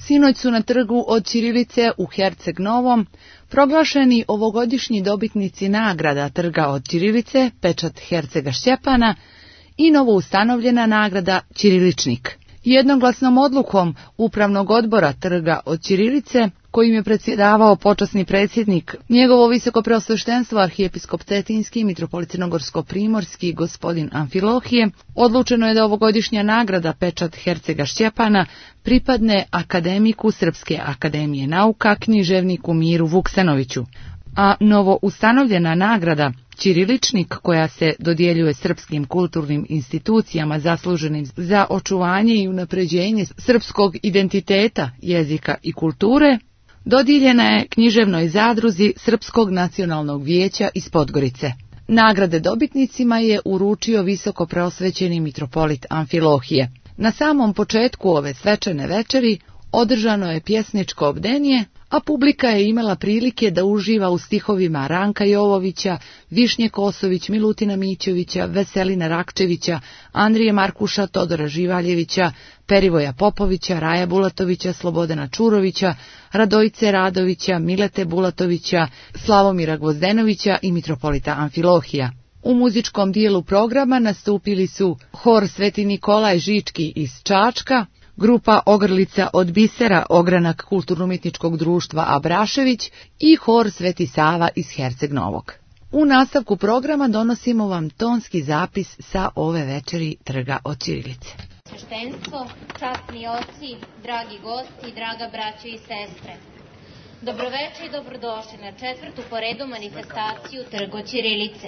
Sinoć su na trgu od ćirilice u Herceg Novom proglašeni ovogodišnji dobitnici nagrada trga od ćirilice Pečat Hercega Šćepana i novo ustanovljena nagrada Ćiriličnik. Jednoglasnom odlukom Upravnog odbora trga od ćirilice, kojim je predsjedavao počasni predsjednik, njegovo visokopreosveštenstvo arhijepiskop Cetinski i mitropolit Crnogorsko-primorski gospodin Amfilohije, odlučeno je da ovogodišnja nagrada Pečat Hercega Šćepana pripadne akademiku Srpske akademije nauka, književniku Miru Vuksanoviću, a novo ustanovljena nagrada Ćiriličnik, koja se dodjeljuje srpskim kulturnim institucijama zasluženim za očuvanje i unapređenje srpskog identiteta, jezika i kulture, dodijeljena je književnoj zadruzi Srpskog nacionalnog vijeća iz Podgorice. Nagrade dobitnicima je uručio visoko preosvećeni mitropolit Amfilohije. Na samom početku ove svečane večeri održano je pjesničko obdenje, a publika je imala prilike da uživa u stihovima Ranka Jovovića, Višnje Kosović, Milutina Mićevića, Veselina Rakčevića, Andrije Markuša, Todora Živaljevića, Perivoja Popovića, Raja Bulatovića, Slobodana Čurovića, Radojice Radovića, Milete Bulatovića, Slavomira Gvozdenovića i mitropolita Amfilohija. U muzičkom dijelu programa nastupili su hor Sveti Nikolaj Žički iz Čačka, grupa Ogrlica od Bisera, ogranak Kulturno-umjetničkog društva Abrašević i hor Sveti Sava iz Herceg Novog. U nastavku programa donosimo vam tonski zapis sa ove večeri trga od ćirilice. Sveštenstvo, časni oci, dragi gosti, draga braćo i sestre. Dobroveče i dobrodošli na četvrtu po redu manifestaciju Trg od ćirilice.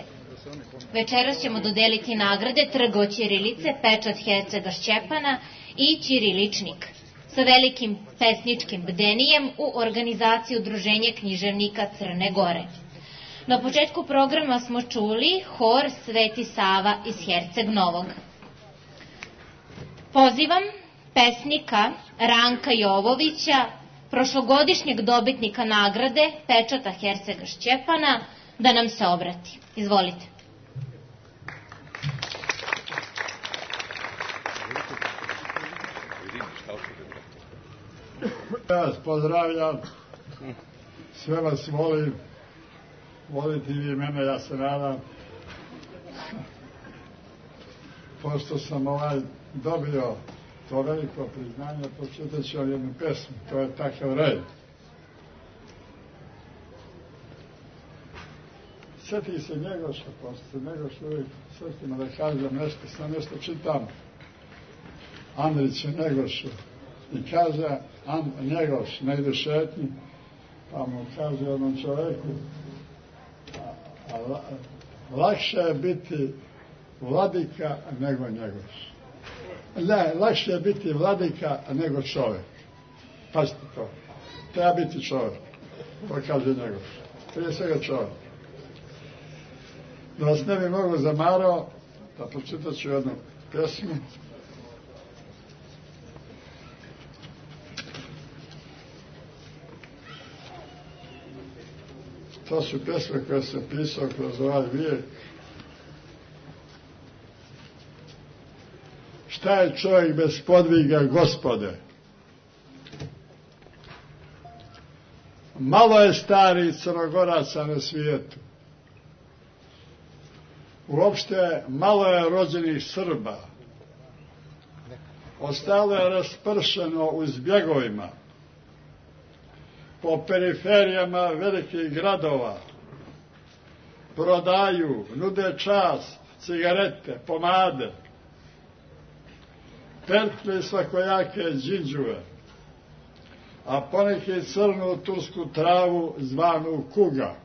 Večeras ćemo dodeliti nagrade Trg od ćirilice, Pečat Hercega Šćepana i Ćiriličnik sa velikim pesničkim bdenijem u organizaciji Udruženja književnika Crne Gore. Na početku programa smo čuli hor Sveti Sava iz Herceg Novog. Pozivam pesnika Ranka Jovovića, prošlogodišnjeg dobitnika nagrade Pečata Hercega Šćepana, da nam se obrati. Izvolite. Ja vas pozdravljam, sve vas volim, volite vi mene, ja se nadam. Pošto sam dobio to veliko priznanje, pročitat ću vam jednu pesmu, to je Takav rej. Sjeti se Njegoša, pošto se Njegoš uvijek sjetimo da kažem nešto, sam nešto čitam, Andrić je Njegošu. I kaže Njegoš, ne ide šetnji, pa mu kaže jednom čoveku, lakše je biti vladika nego Njegoš. Ne, lakše je biti vladika nego čovjek. Pazite to. Treba biti čovjek. To kaže Njegoš. Prije svega čovjek. Da vas ne bi mnogo zamarao, da pročitat ću jednu pjesmu. To su pjesme koje sam pisao kroz ovaj vijek. Šta je čovjek bez podviga Gospode? Malo je starih Crnogoraca na svijetu. Uopšte malo je rođenih Srba. Ostalo je raspršeno u zbjegovima, po periferijama velikih gradova. Prodaju, nude čast, cigarete, pomade, pertle svakojake džinđuve, a poneki crnu tursku travu zvanu kuga.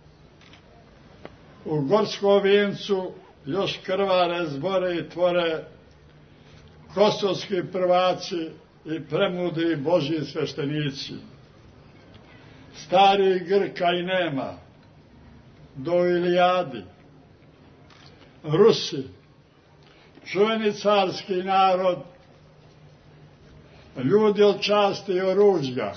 U Gorskom Vincu još krvare zbore i tvore kosovski prvaci i premudri Božji sveštenici. Stari Grka i nema, do Ilijadi. Rusi, čuveni carski narod, ljudi od časti i oružja,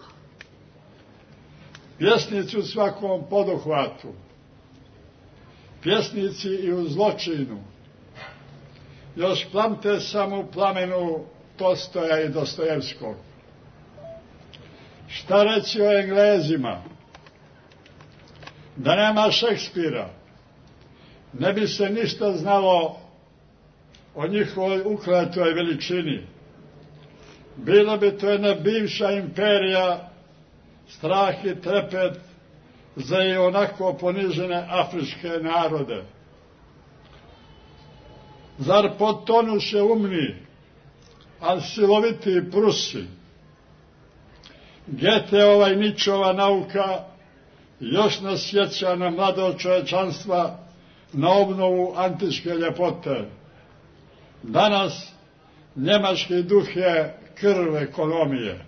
pjesnici u svakom poduhvatu, pjesnici i u zločinu, još plamte samo u plamenu Tolstoja i Dostojevskog. Šta reći o Englezima? Da nema Šekspira, ne bi se ništa znalo o njihovoj ukletoj veličini. Bila bi to jedna bivša imperija, strah i trepet za i onako ponižene afričke narode. Zar potonuše umni, ali siloviti Prusi? Goetheova i Ničova nauka još nas sjeća na mlado čovječanstva, na obnovu antičke ljepote. Danas njemački duh je krv ekonomije.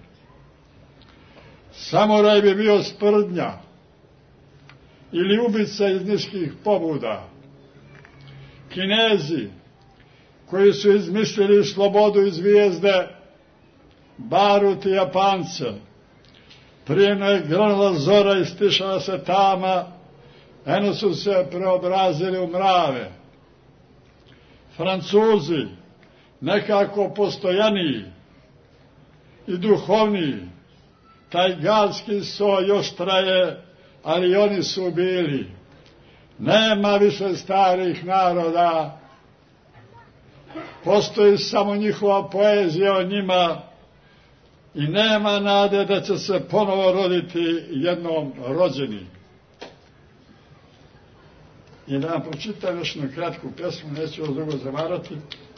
Samuraj bi bio sprdnja ili ubica iz niskih pobuda. Kinezi, koji su izmislili slobodu i zvijezde, barut i Japance, prije no je grnula zora i stišala se tama, eno su se preobrazili u mrave. Francuzi, nekako postojaniji i duhovniji, taj galski so još traje, ali oni su bili. Nema više starih naroda, postoji samo njihova poezija o njima i nema nade da će se ponovo roditi jednom rođeni. I da vam pročitam još jednu kratku pesmu, neću vas dugo zamarati.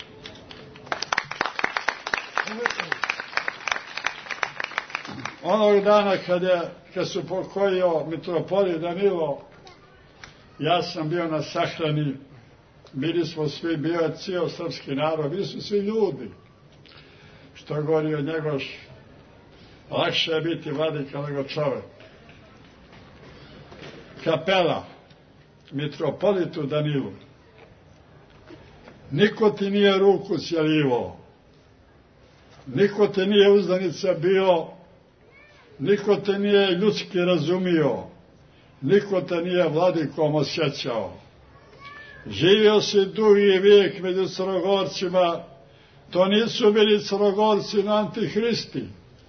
Onog dana kad su pokojio mitropolit Danilo, ja sam bio na sahrani, bili smo svi, bio je cijel srpski narod, bili su svi ljudi. Što je govorio Njegoš, lakše je biti vladika nego čovek. Kapela mitropolitu Danilu. Niko ti nije ruku cjelivo, niko te nije uzdanica bio, niko te nije ljudski razumio, niko te nije vladikom osjećao. Živio si dugi vijek među Crnogorcima, to nisu bili Crnogorci na antihristi.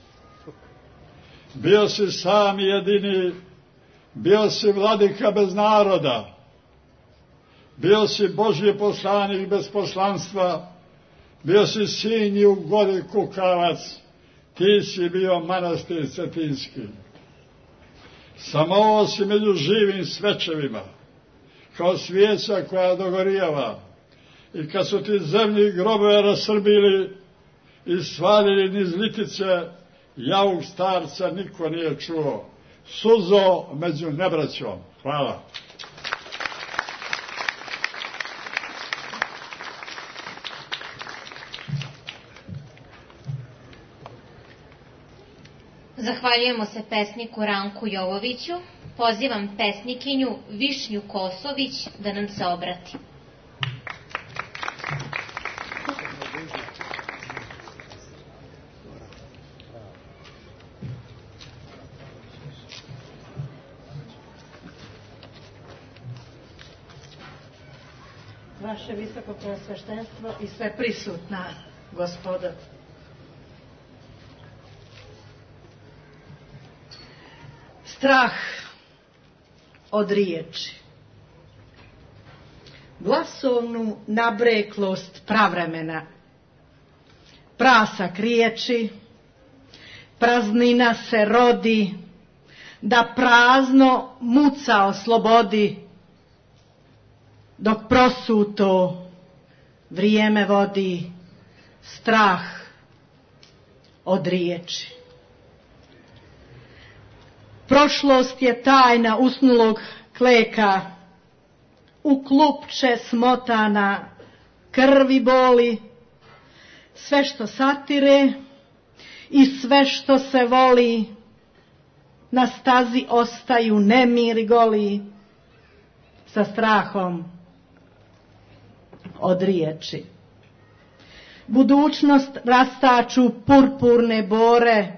Bio si sam i jedini, bio si vladika bez naroda, bio si Božji poslanik bez poslanstva, bio si sin i u gori kukavac, ti si bio manastir cetinski. Samo si među živim svečevima, kao svijeća koja dogorijava, i kad su ti zemlji grobove rasrbili i svalili niz litice, jauk starca niko nije čuo. Suzo među nebraćom. Hvala. Zahvaljujemo se pesniku Ranku Jovoviću. Pozivam pesnikinju Višnju Kosović da nam se obrati. Vaše visoko preosveštenstvo i sve prisutna gospoda. Strah od riječi, glasovnu nabreklost pravremena, prasak riječi, praznina se rodi, da prazno muca oslobodi, dok prosuto vrijeme vodi strah od riječi. Prošlost je tajna usnulog kleka, u klupče smotana krvi boli, sve što satire i sve što se voli, na stazi ostaju nemiri goli, sa strahom od riječi. Budućnost rastaču purpurne bore,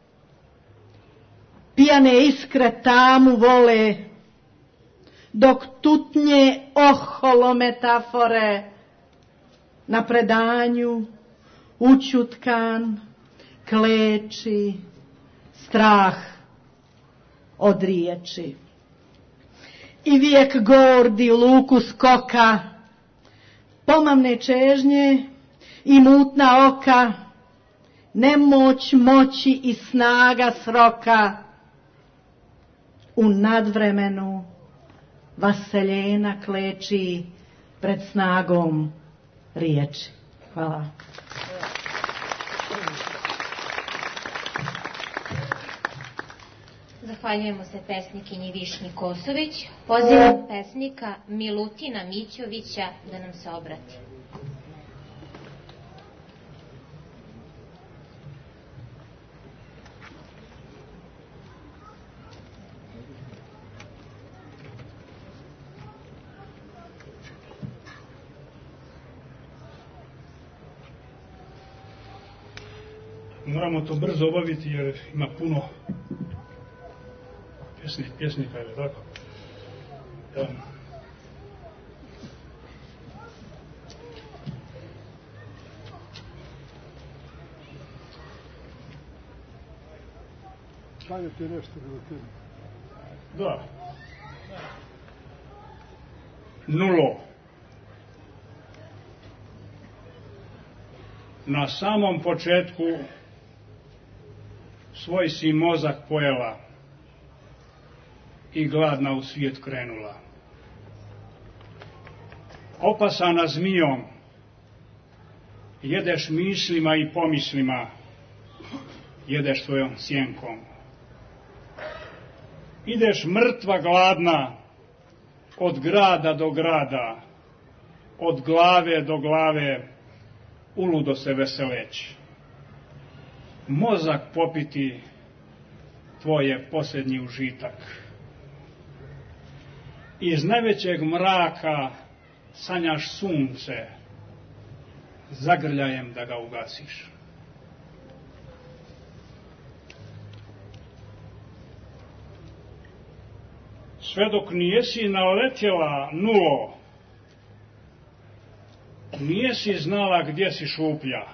pijane iskre tamu vole, dok tutnje oholo metafore na predanju učutkan kleči strah od riječi. I vijek gordi u luku skoka, pomamne čežnje i mutna oka, nemoć moći i snaga sroka, u nadvremenu vaseljena kleči pred snagom riječi. Hvala. Zahvaljujemo se pesnikinji Višnji Kosović. Pozivam pesnika Milutina Mićovića da nam se obrati. Moramo to brzo obaviti jer ima puno pjesnika, je li tako? Stanje ti nešto Milutin. Da. Nulo. Na samom početku svoj si mozak pojela i gladna u svijet krenula. Opasana zmijom, jedeš mislima i pomislima, jedeš svojom sjenkom. Ideš mrtva gladna, od grada do grada, od glave do glave, uludo se veseleći. Mozak popiti, tvoj je posljednji užitak. Iz najvećeg mraka sanjaš sunce, zagrljajem da ga ugasiš. Sve dok nijesi naletjela nulo, nijesi znala gdje si šuplja.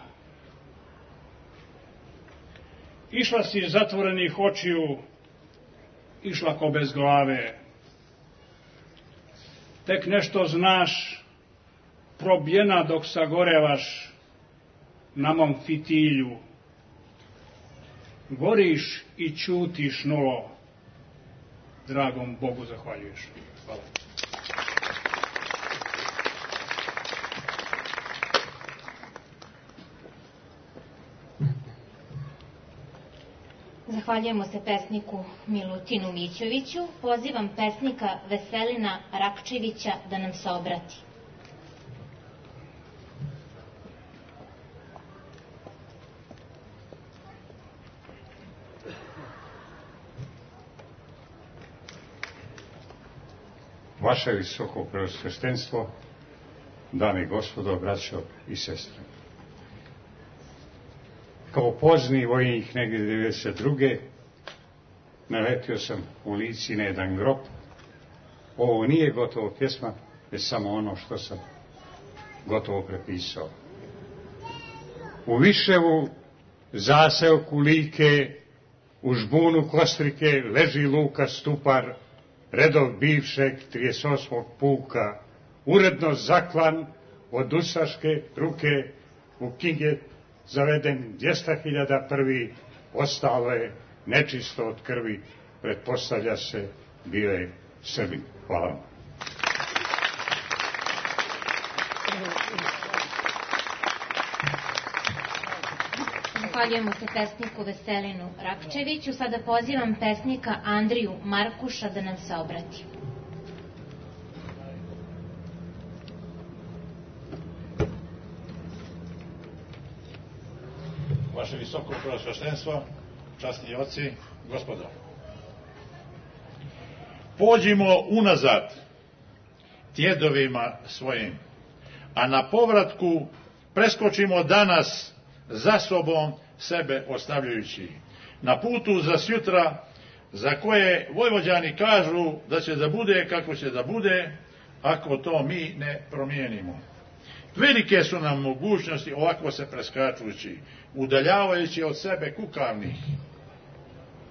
Išla si zatvorenih očiju, išla ko bez glave. Tek nešto znaš, probjena dok sagorevaš na mom fitilju. Goriš i ćutiš nulo, dragom Bogu zahvaljuješ. Hvala. Zahvaljujemo se pesniku Milutinu Mićoviću. Pozivam pesnika Veselina Rakčevića da nam se obrati. Vaše visoko preosveštenstvo, dame i gospodo, braćo i sestre. Kao pozni vojnik negdje 92. naletio sam u Lici na jedan grob. Ovo nije gotovo pjesma, već samo ono što sam gotovo prepisao. U Viševu, zaseoku Like, u žbunu Kostrike leži Luka Stupar, redov bivšeg 38. puka, uredno zaklan od ustaške ruke, u knjige zaveden 200.000 prvi, ostalo je nečisto od krvi, pretpostavlja se bio je Srbin. Hvala vam. Zahvaljujemo se pesniku Veselinu Rakčeviću. Sada pozivam pesnika Andriju Markuša da nam se obrati. Vaše visoko preosveštenstvo, časni oci, gospodo. Pođimo unazad tjedovima svojim, a na povratku preskočimo danas za sobom sebe ostavljajući. Na putu za sjutra, za koje Vojvođani kažu da će da bude kako će da bude, ako to mi ne promijenimo. Velike su nam mogućnosti ovako se preskačući, udaljavajući od sebe kukavnih.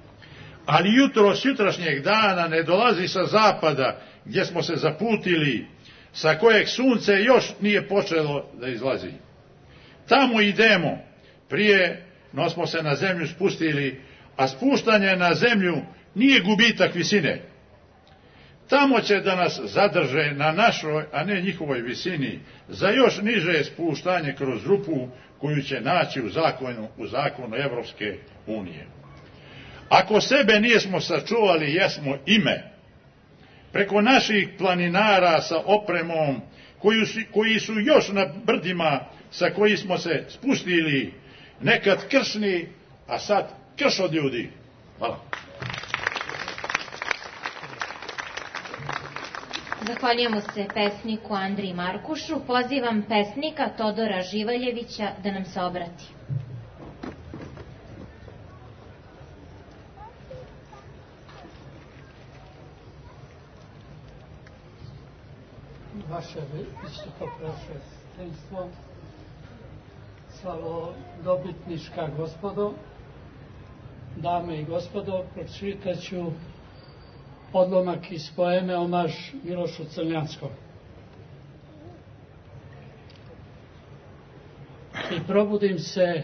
ali jutro s jutrašnjeg dana ne dolazi sa zapada, gdje smo se zaputili, sa kojeg sunce još nije počelo da izlazi. Tamo idemo, prije no smo se na zemlju spustili, a spuštanje na zemlju nije gubitak visine. Tamo će da nas zadrže na našoj, a ne njihovoj visini, za još niže spuštanje kroz rupu koju će naći u zakonu Evropske unije. Ako sebe nijesmo sačuvali, jesmo ime. Preko naših planinara sa opremom, koji su još na brdima sa koji smo se spustili, nekad krsni, a sad krš od ljudi. Hvala. Zahvaljujemo se pesniku Andriji Markušu. Pozivam pesnika Todora Živaljevića da nam se obrati. Vaše visokoprešestenstvo, slavodobitnička gospodo, dame i gospodo, pročitaću odlomak iz poeme Omaž Milošu Crnjanskom. I probudim se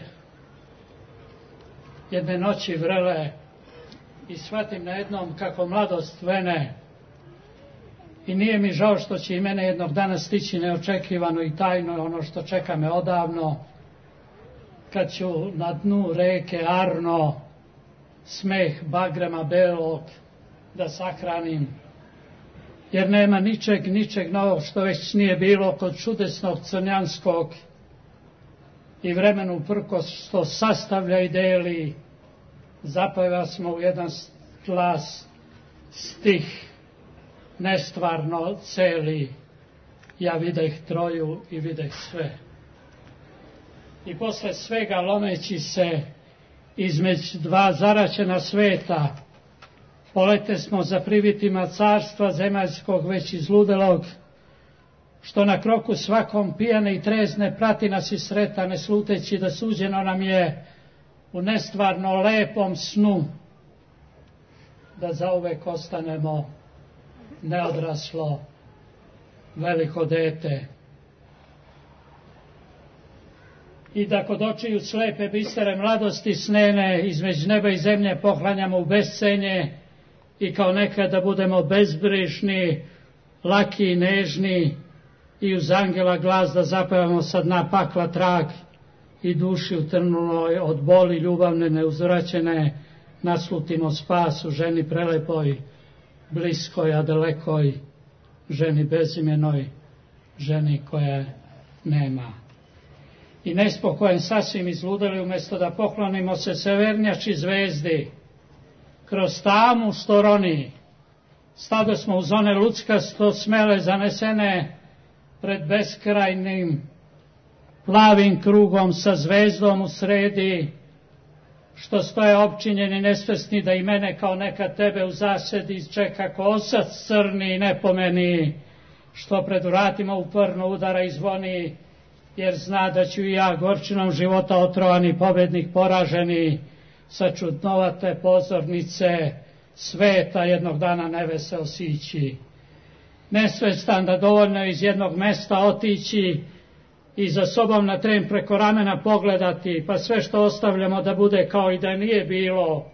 jedne noći vrele i shvatim najednom kako mladost vene, i nije mi žao što će i mene jednog dana stići neočekivano i tajno ono što čeka me odavno, kad ću na dnu reke Arno smeh bagrema belog da sahranim, jer nema ničeg novog što već nije bilo kod čudesnog Crnjanskog, i vremenu prkos što sastavlja i deli, zapeva smo u jedan glas stih nestvarno celi, ja videh troju i videh sve. I posle svega lomeći se između dva zaraćena sveta, polete smo za privitima carstva zemaljskog već izludelog, što na kroku svakom pijane i trezne prati nas i sreta, ne sluteći da suđeno nam je u nestvarno lepom snu da zauvek ostanemo neodraslo veliko dete. I da kod očiju slepe bisere mladosti snene između neba i zemlje pohlanjamo u bescenje, i kao nekada budemo bezbrižni, laki i nežni, i uz angela glas da zapevamo sa dna pakla trag, i duši utrnuloj od boli ljubavne neuzvraćene naslutimo spas u ženi prelepoj, bliskoj a dalekoj, ženi bezimjenoj, ženi koje nema. I nespokojen sasvim izludeli, umjesto da poklonimo se severnjači zvezdi, kroz tamu što roni, stado smo uz one luckasto smele zanesene pred beskrajnim plavim krugom sa zvezdom u sredi, što stoje opčinjeni nesvesni da i mene kao neka tebe u zasedi čeka kosac crni i nepomeni, što pred vratima uporno udara i zvoni, jer zna da ću i ja gorčinom života otrovani, pobednik poraženi, sa čudnovate pozornice sveta jednog dana nevesel sići. Nesvestan da dovoljno iz jednog mesta otići i za sobom na tren preko ramena pogledati, pa sve što ostavljamo da bude kao i da nije bilo,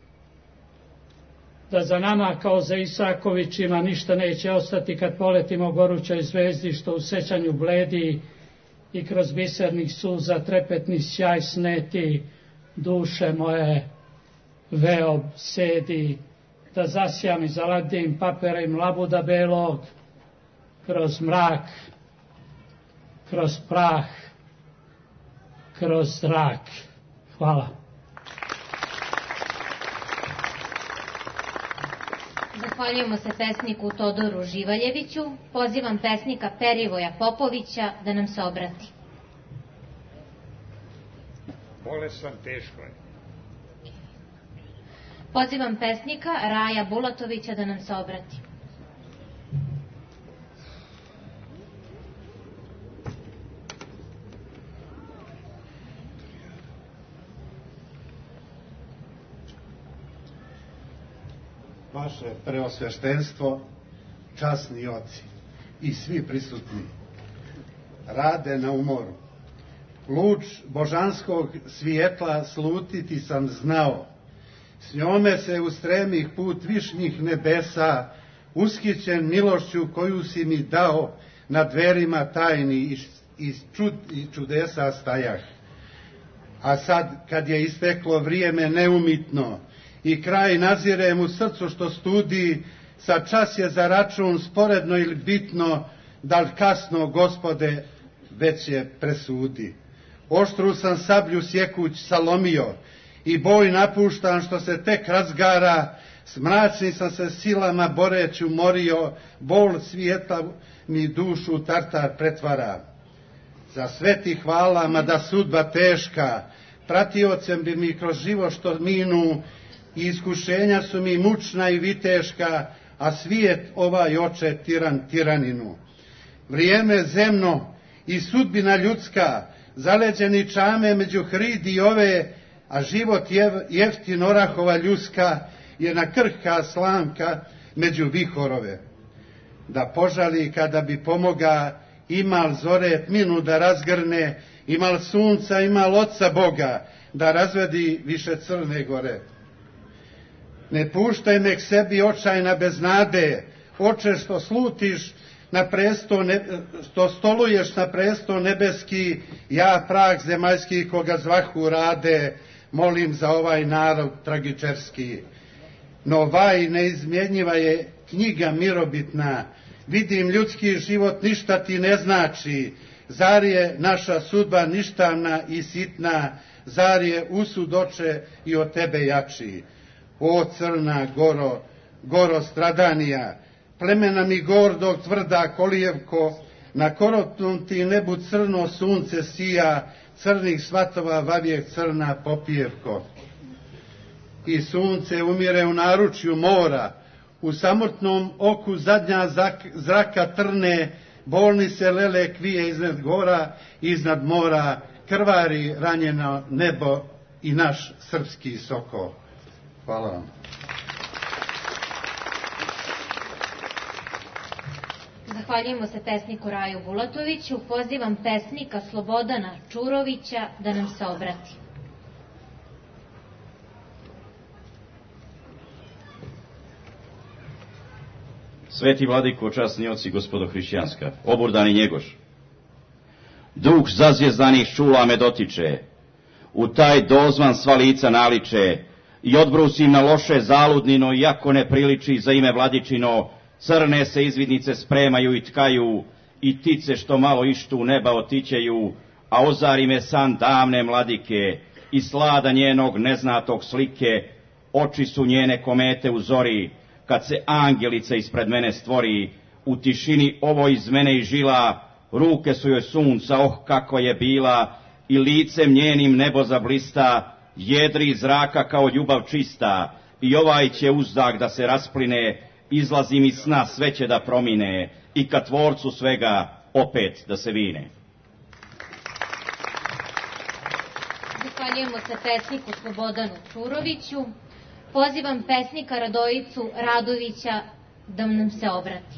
da za nama kao za Isakovićima ništa neće ostati kad poletimo gorućoj zvezdi što u sećanju bledi i kroz bisernih suza trepetni sjaj sneti duše moje veo sedi, da zasijam i zaladim paperem labuda belog kroz mrak, kroz prah, kroz zrak. Hvala. Zahvaljujemo se pesniku Todoru Živaljeviću. Pozivam pesnika Perivoja Popovića da nam se obrati. Bolesan, teško je. Pozivam pesnika Raja Bulatovića da nam se obrati. vaše preosveštenstvo, časni oci i svi prisutni rade na umoru. Luč božanskog svijetla slutiti sam znao, s njome se ustremih put višnjih nebesa, ushićen milošću koju si mi dao, na dverima tajni i čudesa stajah. A sad, kad je isteklo vrijeme neumitno i kraj nazirem u srcu što studi, sad čas je za račun sporedno ili bitno, da li kasno, Gospode, već je presudi. Oštru sam sablju sjekuć salomio i boj napuštan što se tek razgara, s mračnim sam se silama boreću morio, bol svijeta mi dušu tartar pretvara. Za sve ti hvala, mada sudba teška, pratiocem bi mi kroz život što minu, i iskušenja su mi mučna i viteška, a svijet ovaj oče tiran tiraninu. Vrijeme zemno i sudbina ljudska, zaleđeni čame među hridi ove, a život jeftin orahova ljuska, je na krhka slamka među vihorove. Da požali kada bi pomoga, imal zore tminu da razgrne, imal sunca, imal oca Boga, da razvedi više crne gore. Ne puštaj me k sebi očajna bez nade, oče što slutiš na presto, što stoluješ na presto nebeski, ja prah zemaljski koga zvahu rade, molim za ovaj narod tragičerski. No vaj neizmjenjiva je knjiga mirobitna, vidim ljudski život ništa ti ne znači, zar je naša sudba ništavna i sitna, zar je usud oče i od tebe jači. O crna goro stradanija, plemena mi gordog tvrda kolijevko, na korotnom ti nebu crno sunce sija, crnih svatova vavijek crna popijevko. I sunce umire u naručju mora, u samrtnom oku zadnja zraka trne, bolni se lelek vije iznad gora, iznad mora, krvari ranjeno nebo i naš srpski soko. Hvala vam. Zahvaljujemo se pesniku Raju Bulatoviću. Pozivam pesnika Slobodana Čurovića da nam se obrati. Sveti vladiko, časni oci, gospodo hrišćanska, oburdani Njegoš, duh zazvjezdanih čula me dotiče, u taj dozvan sva lica naliče, i odbrusim na loše zaludnino, iako ne priliči za ime vladičino, crne se izvidnice spremaju i tkaju, i tice što malo ištu neba otićeju, a ozari me san davne mladike, i slada njenog neznatog slike, oči su njene komete u zori, kad se angelica ispred mene stvori, u tišini ovo iz mene i žila, ruke su joj sunca, oh kako je bila, i licem njenim nebo zablista, jedri iz zraka kao ljubav čista, i ovaj će uzdak da se raspline, izlazi mi sna sve će da promine, i ka tvorcu svega opet da se vine. Zahvaljujemo se pesniku Slobodanu Čuroviću. Pozivam pesnika Radojicu Radovića da nam se obrati.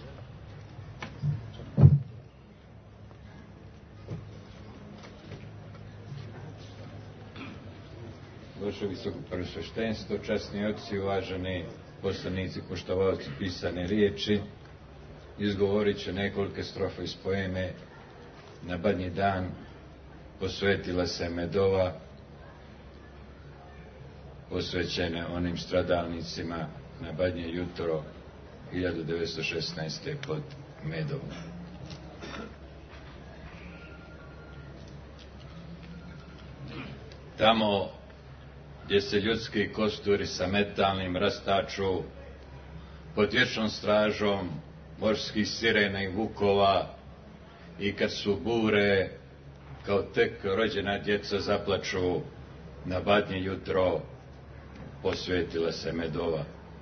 Vaše visoko preosveštenstvo, časni oci, uvaženi poslanici, poštovaoci pisane riječi, izgovorit će nekolike strofe iz poeme Na badnji dan posvetila se Medova, posvećene onim stradalnicima na badnje jutro 1916. pod Medovom. Tamo gdje se ljudski kosturi sa metalnim rastaču, pod vječnom stražom morskih sirena i vukova, i kad su bure kao tek rođena djeca zaplaču, na badnje jutro posvetila se Medova.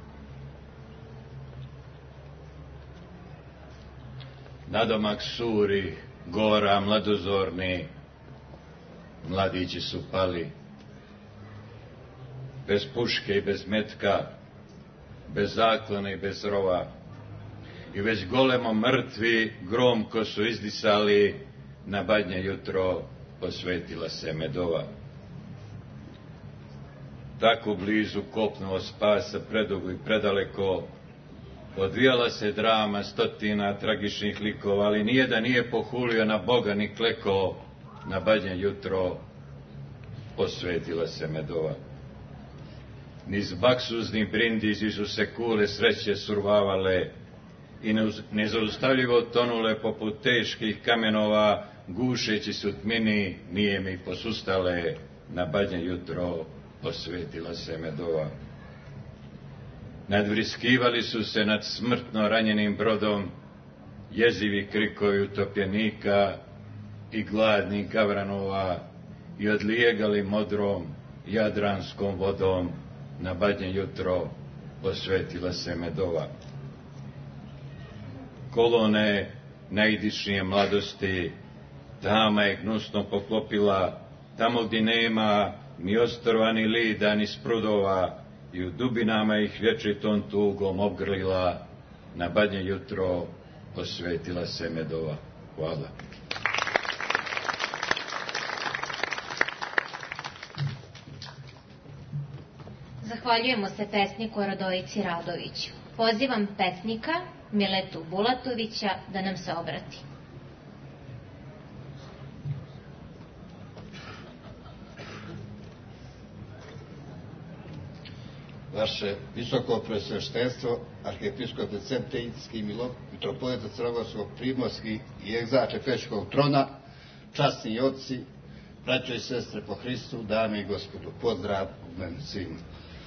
Nadomak suri, gora mladozorni, mladići su pali, bez puške i bez metka, bez zaklona i bez rova. I već golemo mrtvi gromko su izdisali, na badnje jutro posvetila se medova. Tako blizu kopnuo spasa predugo i predaleko, odvijala se drama stotina tragičnih likova, ali nijedan nije pohulio na Boga ni klekao, na badnje jutro posvetila se medova. Niz baksuzni brindizi su se kule sreće survavale i nezaustavljivo tonule poput teških kamenova, gušeći su tmini, nije mi posustale, na badnje jutro posvetila se medova. Nadvriskivali su se nad smrtno ranjenim brodom jezivi krikovi utopljenika i gladnih gavranova i odlijegali modrom jadranskom vodom, na badnje jutro posvetila se medova. Kolone najdišnije mladosti tama je gnusno poklopila, tamo gdje nema ni ostrva, ni lida, ni sprudova, i u dubinama ih vječitom tugom obgrlila, na badnje jutro posvetila se medova. Hvala. Zahvaljujemo se pesniku Radojici Radoviću. Pozivam pesnika Miletu Bulatovića da nam se obrati. Vaše visoko presveštenstvo, arhijepiskope Centejski, mitropolita Crnogorskog, Primorski i egzače Pećkog trona, časni oci, braćo i sestre po Hristu, dame i gospodu, pozdrav u meni svima.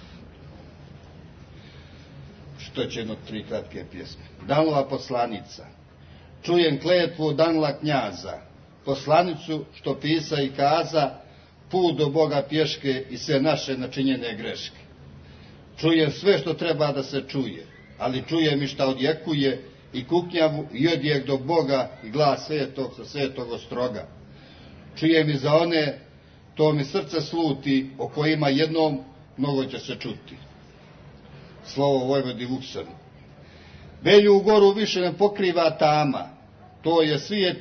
Što će jedno 3 kratke pjesme. Danova poslanica. Čujem kletvu od Danila knjaza, poslanicu što pisa i kaza, put do Boga pješke i sve naše načinjene greške. Čujem sve što treba da se čuje, ali čujem i šta odjekuje, i kuknjavu, i odjek do Boga, i glas svetog sa svetog ostroga. Čujem i za one, to mi srce sluti, o kojima jednom mnogo će se čuti. Slovo Vojvodi Vuksanu. Belju goru više ne pokriva tama, to je svijet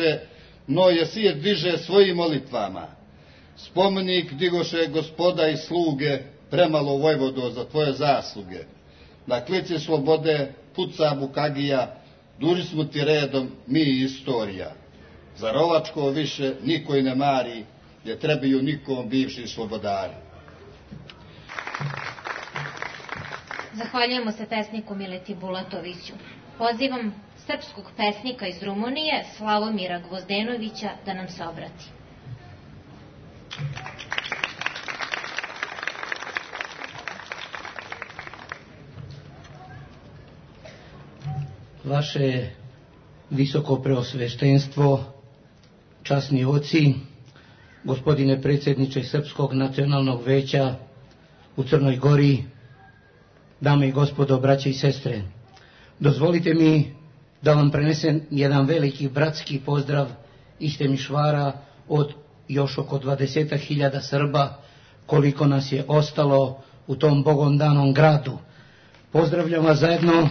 diže svojim molitvama. Spomenik digoše gospoda i sluge, premalo Vojvodo za tvoje zasluge. Na klici slobode puca Bukagija, duži smo ti redom mi i istorija. Za rovačko više niko i ne mari, gdje trebaju nikom bivši slobodari. Zahvaljujemo se pesniku Mileti Bulatoviću. Pozivam srpskog pesnika iz Rumunije, Slavomira Gvozdenovića, da nam se obrati. Vaše visoko preosveštenstvo, časni oci, gospodine predsjedniče Srpskog nacionalnog veća u Crnoj Gori, dame i gospodo, braće i sestre, dozvolite mi da vam prenesem jedan veliki bratski pozdrav iz Temišvara od još oko 20.000 Srba, koliko nas je ostalo u tom Bogom danom gradu. Pozdravljam vas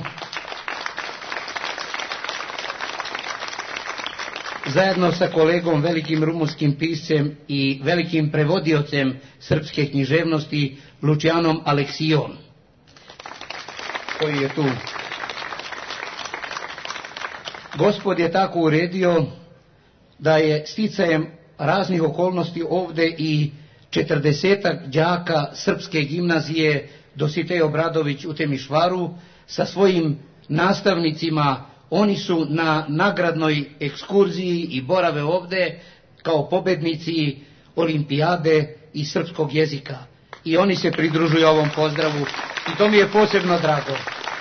zajedno sa kolegom, velikim rumunskim piscem i velikim prevodiocem srpske književnosti Lucianom Aleksijom, koji je tu. Gospod je tako uredio da je sticajem raznih okolnosti ovde i 40-ak đaka srpske gimnazije Dositej Obradović u Temišvaru sa svojim nastavnicima. Oni su na nagradnoj ekskurziji i borave ovde kao pobednici olimpijade iz srpskog jezika. I oni se pridružuju ovom pozdravu i to mi je posebno drago.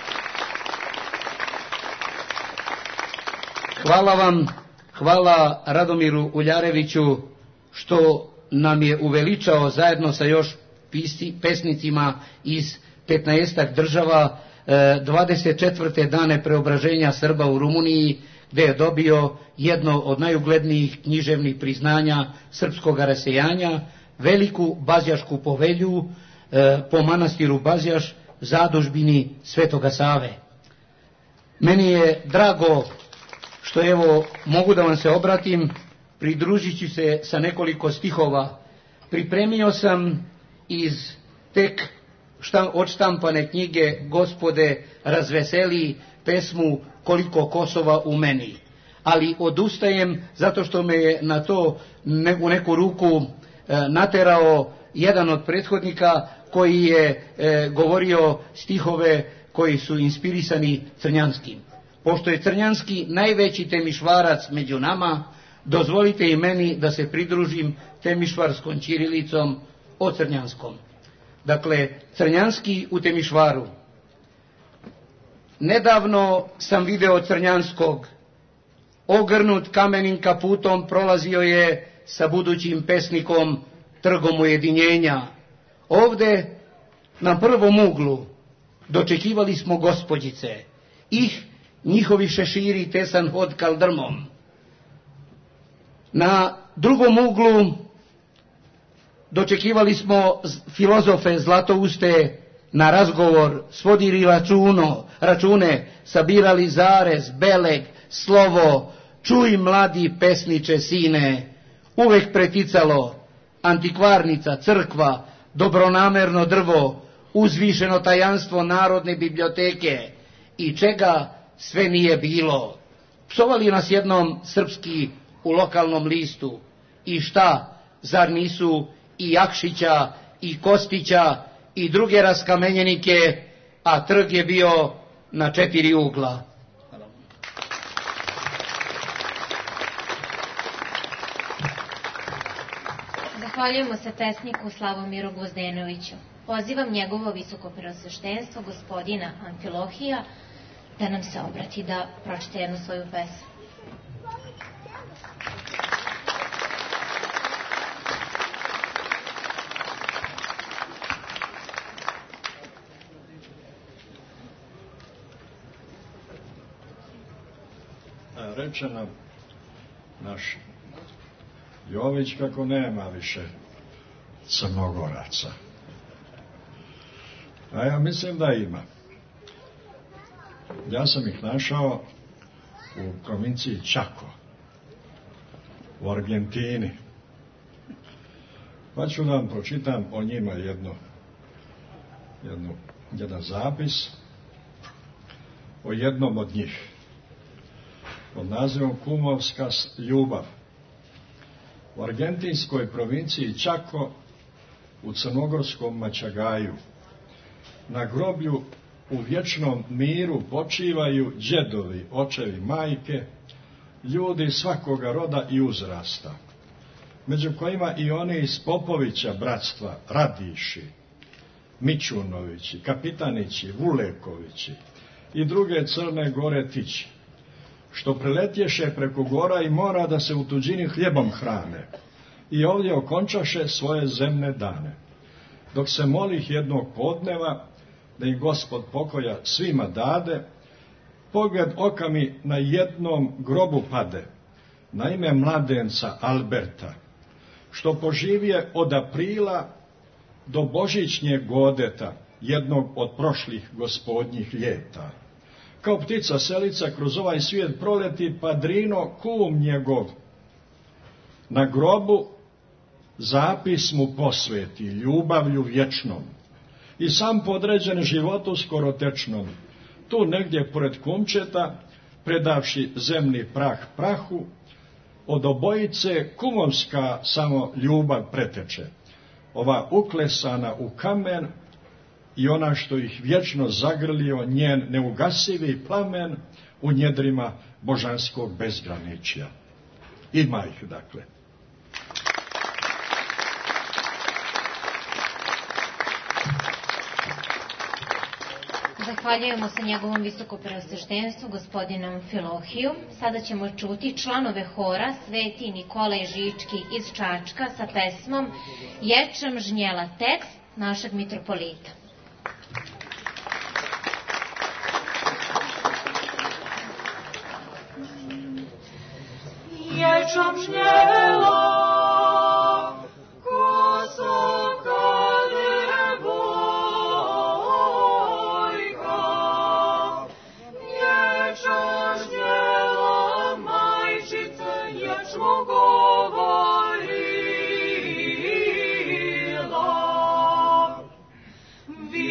Hvala vam, hvala Radomiru Uljareviću što nam je uveličao zajedno sa još pesnicima iz 15-ak država 24. dane preobraženja Srba u Rumuniji, gde je dobio jedno od najuglednijih književnih priznanja srpskog rasejanja, veliku Bazjašku povelju po manastiru Bazjaš zadužbini Svetoga Save. Meni je drago što evo mogu da vam se obratim, pridružit ću se sa nekoliko stihova. Pripremio sam iz tek odštampane knjige Gospode razveseli pesmu Koliko Kosova u meni. Ali odustajem zato što me je na to u neku ruku naterao jedan od prethodnika koji je govorio stihove koji su inspirisani Crnjanskim. Pošto je Crnjanski najveći temišvarac među nama, dozvolite i meni da se pridružim temišvarskom ćirilicom o Crnjanskom. Dakle, Crnjanski u Temišvaru. Nedavno sam video Crnjanskog, ogrnut kamenim kaputom prolazio je sa budućim pesnikom Trgom ujedinjenja. Ovde, na prvom uglu, dočekivali smo gospođice, njihovi šeširi tesan hod kaldrmom. Na drugom uglu dočekivali smo filozofe zlatouste na razgovor, svodili račune, sabirali zarez, beleg, slovo, čuj mladi pesniče sine, uvek preticalo, antikvarnica, crkva, dobronamerno drvo, uzvišeno tajanstvo Narodne biblioteke i čega sve nije bilo. Psovali nas jednom srpski u lokalnom listu. I šta, zar nisu i Jakšića i Kostića i druge raskamenjenike, a trg je bio na 4 ugla. Zahvaljujemo se pesniku Slavomiru Gvozdenoviću. Pozivam njegovo visoko preosveštenstvo, gospodina Amfilohija, da nam se obrati, da pročite jednu svoju pesmu. Reče nam naš Jović kako nema više Crnogoraca. A ja mislim da ima. Ja sam ih našao u provinciji Chaco, u Argentini. Pa ću da vam pročitam o njima jedan zapis o jednom od njih, pod nazivom Kumovska ljubav. U argentinskoj provinciji Chaco, u crnogorskom Mačagaju, na groblju u vječnom miru počivaju džedovi, očevi, majke, ljudi svakoga roda i uzrasta, među kojima i oni iz Popovića bratstva, Radiši, Mićunovići, Kapitanići, Vulekovići i druge Crne Gore tići, što preletješe preko gora i mora da se u tuđini hljebom hrane i ovdje okončaše svoje zemne dane, dok se molih jednog podneva da im Gospod pokoja svima dade, pogled oka mi na jednom grobu pade, na ime mladenca Alberta, što poživje od aprila do božićnjeg godeta, jednog od prošlih gospodnjih ljeta. Kao ptica selica kroz ovaj svijet proleti, padrino kum njegov na grobu zapis mu posveti ljubavlju vječnom i sam podređen životu skorotečnom, tu negdje pored kumčeta, predavši zemni prah prahu, od obojice kumovska samo ljubav preteče, ova uklesana u kamen i ona što ih vječno zagrlio njen neugasivi plamen u njedrima božanskog bezgraničja. Ima ih, dakle. Zahvaljujemo se njegovom visokopreosveštenstvu, gospodinu Amfilohiju. Sada ćemo čuti članove hora Sveti Nikolaj Žički iz Čačka sa pesmom Ječam žnjela, tekst našeg mitropolita. Ječam žnjela, ko soka nebo,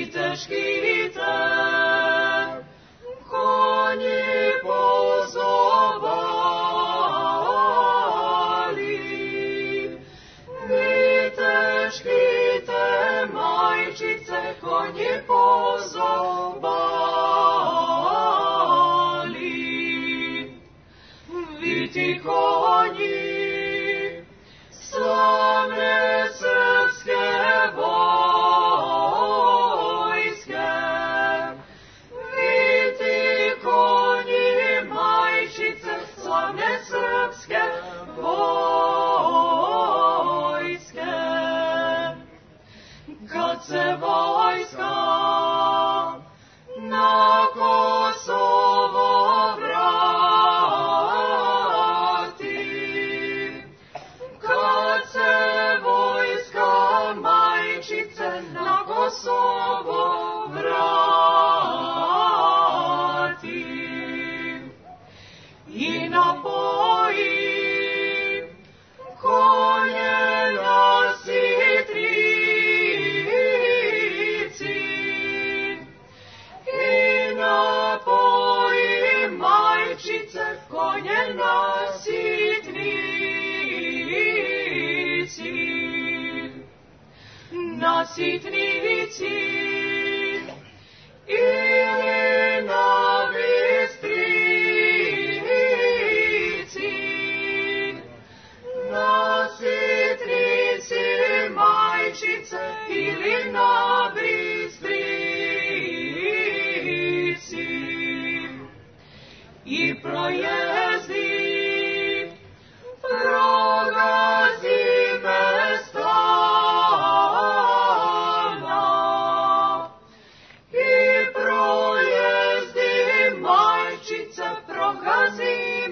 teškite, konji pozobali, ni teškite, majčice, konji pozobali, viti konji, slavne srpske vojske, viti konji, majčice, slavne srpske vojske. Kad se vojska na Kosovo vrati, kad se vojska, majčice, na Kosovo vrati i napoji konje na Sitrici, i napoji, majčice, konje na Sitnici, na Sitnici ili na Bistrici, na Sitnici, majčice, ili na Bistrici, i projezdi, progazi mestana, i projezdi, majčice, progazi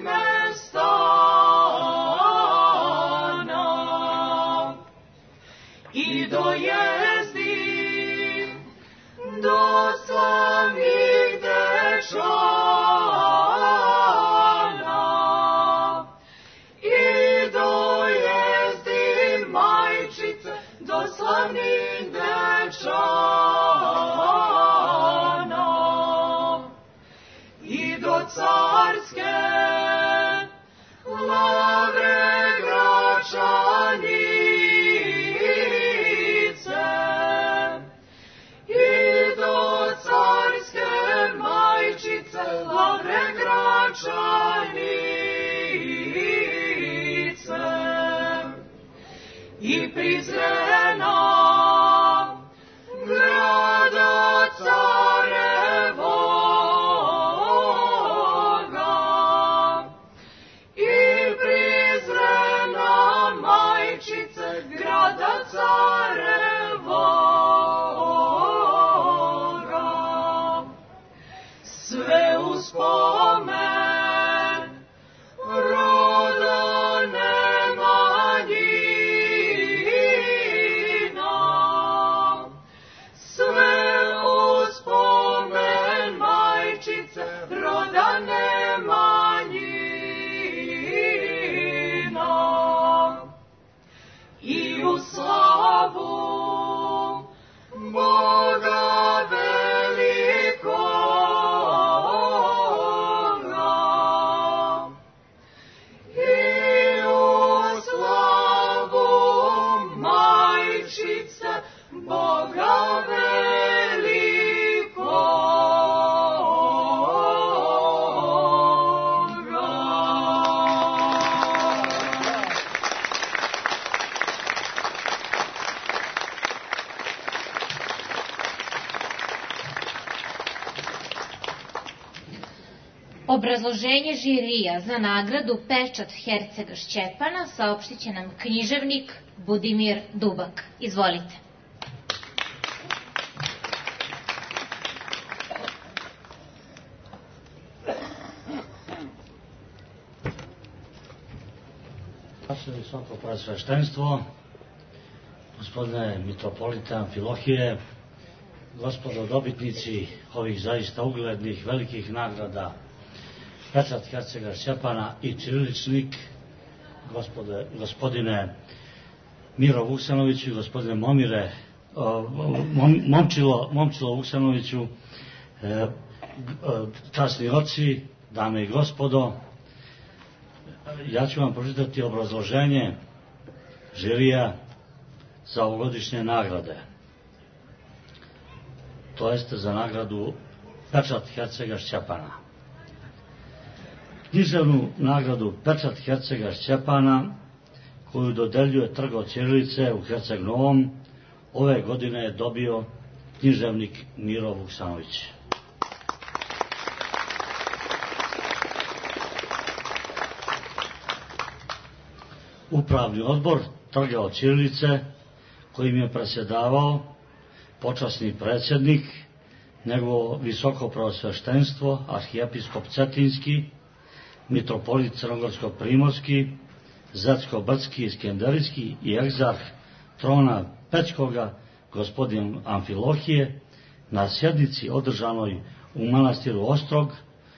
mestana, i dojezdi do slavnih dečana, i dojezdi, majčice, do slavnih dečana, i do carske lavre Gračanice, i do carske, majčice, lavre Gračanice, i Prizrena, grada carevoga, i Prizrena, majčice, grada carevoga, sve uspomen roda Nemanjina, sve uspomen, majčice, roda Nemanjina, i u slavu Boga velikoga, i u slavu, majčice, Boga velikoga. Obrazloženje žirija za nagradu Pečat Hercega Šćepana saopštit će nam književnik Budimir Dubak. Izvolite. Vaše visoko preosveštenstvo, gospodine mitropolita Amfilohije, gospodo dobitnici ovih zaista uglednih velikih nagrada Pečat Hercega Šćepana i Ćiriličnik, gospodine Miro Vuksanoviću i gospodine Momire Momčilo Vuksanoviću, časni oci, dame i gospodo, ja ću vam pročitati obrazloženje žirija za ovogodišnje nagrade. To jeste za nagradu Pečat Hercega Šćepana. Književnu nagradu Pečat Hercega Šćepana, koju dodeljuje Trg od ćirilice u Herceg Novom, ove godine je dobio književnik Miro Vuksanović. Upravni odbor Trga od ćirilice, kojim je predsjedavao počasni predsjednik, njegovo visoko preosveštenstvo, arhijepiskop Cetinski, mitropolit Crnogorsko-primorski, Zetsko-brdski i Skenderijski i egzarh trona Pećkoga, gospodin Amfilohije, na sjednici održanoj u manastiru Ostrog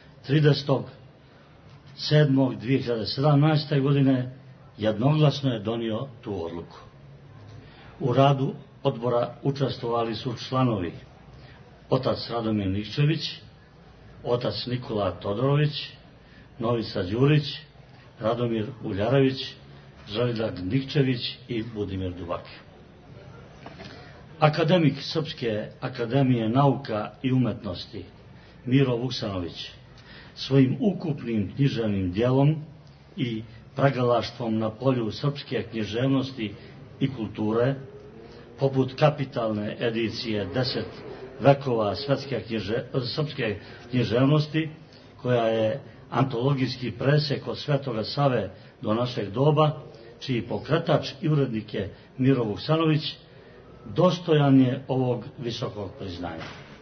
30.7.2017. godine jednoglasno je donio tu odluku. U radu odbora učestvovali su članovi otac Radomir Nikčević, otac Nikola Todorović, Novica Đurić, Radomir Uljarević, Želidrag Nikčević i Budimir Dubak. Akademik Srpske akademije nauka i umetnosti Miro Vuksanović svojim ukupnim književnim djelom i pregalaštvom na polju srpske književnosti i kulture, poput kapitalne edicije 10 vekova srpske književnosti, koja je antologijski presek od Svetoga Save do našeg doba, čiji pokretač i urednik je Miro Vuksanović, dostojan je ovog visokog priznanja.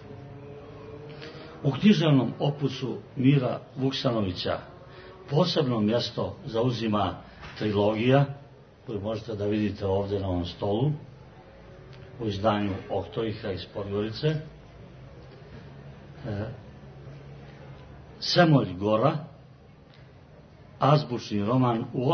U književnom opusu Mira Vuksanovića posebno mjesto zauzima trilogija, koju možete da vidite ovdje na ovom stolu, u izdanju Oktoiha iz Podgorice, Semolj Gora, azbučni roman u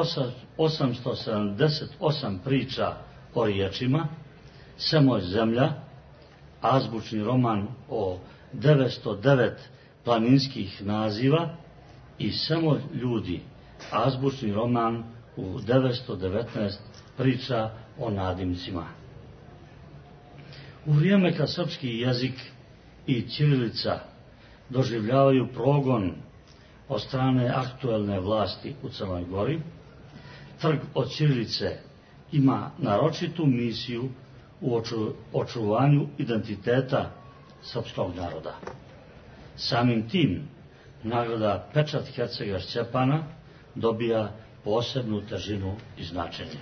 878 priča o riječima, Semolj Zemlja, azbučni roman o 909 planinskih naziva i Semolj Ljudi, azbučni roman u 919 priča o nadimcima. U vrijeme kad srpski jezik i ćirilica doživljavaju progon od strane aktuelne vlasti u Crnoj Gori, Trg od ćirilice ima naročitu misiju u očuvanju identiteta srpskog naroda. Samim tim, nagrada Pečat Hercega Šćepana dobija posebnu težinu i značenje.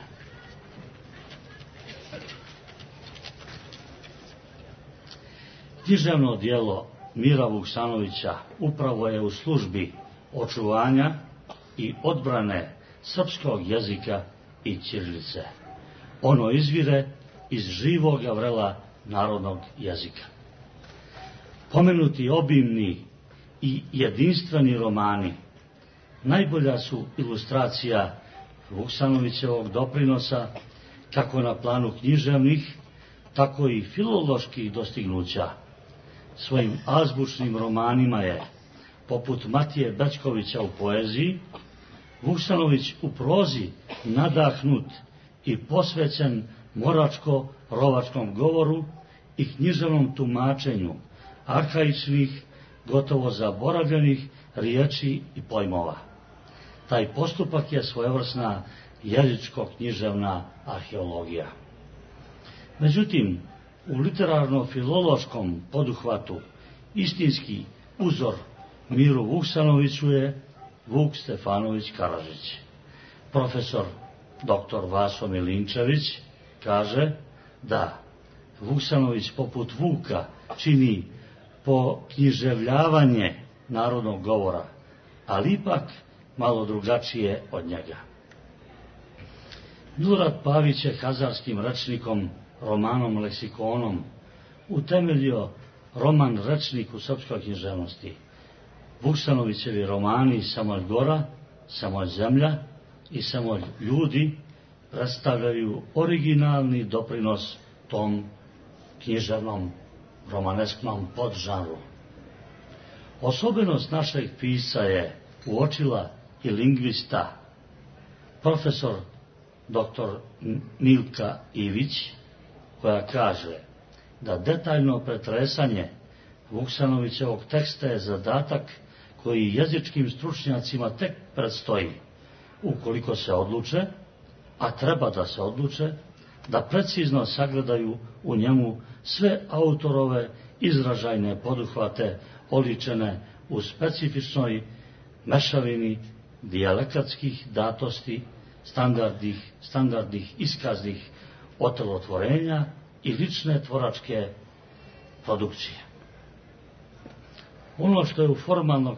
Književno djelo Mira Vuksanovića upravo je u službi očuvanja i odbrane srpskog jezika i ćirilice. Ono izvire iz živoga vrela narodnog jezika. Pomenuti obimni i jedinstveni romani najbolja su ilustracija Vuksanovićevog doprinosa kako na planu književnih, tako i filoloških dostignuća. Svojim azbučnim romanima je, poput Matije Bećkovića u poeziji, Vuksanović u prozi nadahnut i posvećen moračko-rovačkom govoru i književnom tumačenju arhaičnih, gotovo zaboravljenih riječi i pojmova. Taj postupak je svojevrsna jezičko-književna arheologija. Međutim, u literarno-filološkom poduhvatu istinski uzor Miru Vuksanoviću je Vuk Stefanović Karadžić. Profesor dr. Vaso Milinčević kaže da Vuksanović poput Vuka čini poknjiževljavanje narodnog govora, ali ipak malo drugačije od njega. Milorad Pavić je hazarskim rečnikom, romanom Leksikonom, utemeljio roman Rečnik u srpskoj književnosti. Vuksanovićevi romani Semolj Gora, Semolj Zemlja i Semolj Ljudi predstavljaju originalni doprinos tom književnom romanesknom podžanru. Osobenost našeg pisca je uočila i lingvista, profesor dr. Milka Ivić, koja kaže da detaljno pretresanje Vuksanovićevog teksta je zadatak koji jezičkim stručnjacima tek predstoji, ukoliko se odluče, a treba da se odluče, da precizno sagledaju u njemu sve autorove izražajne poduhvate oličene u specifičnoj mešavini dijalekatskih datosti, standardnih iskaznih otelotvorenja i lične tvoračke produkcije. Ono što u formalno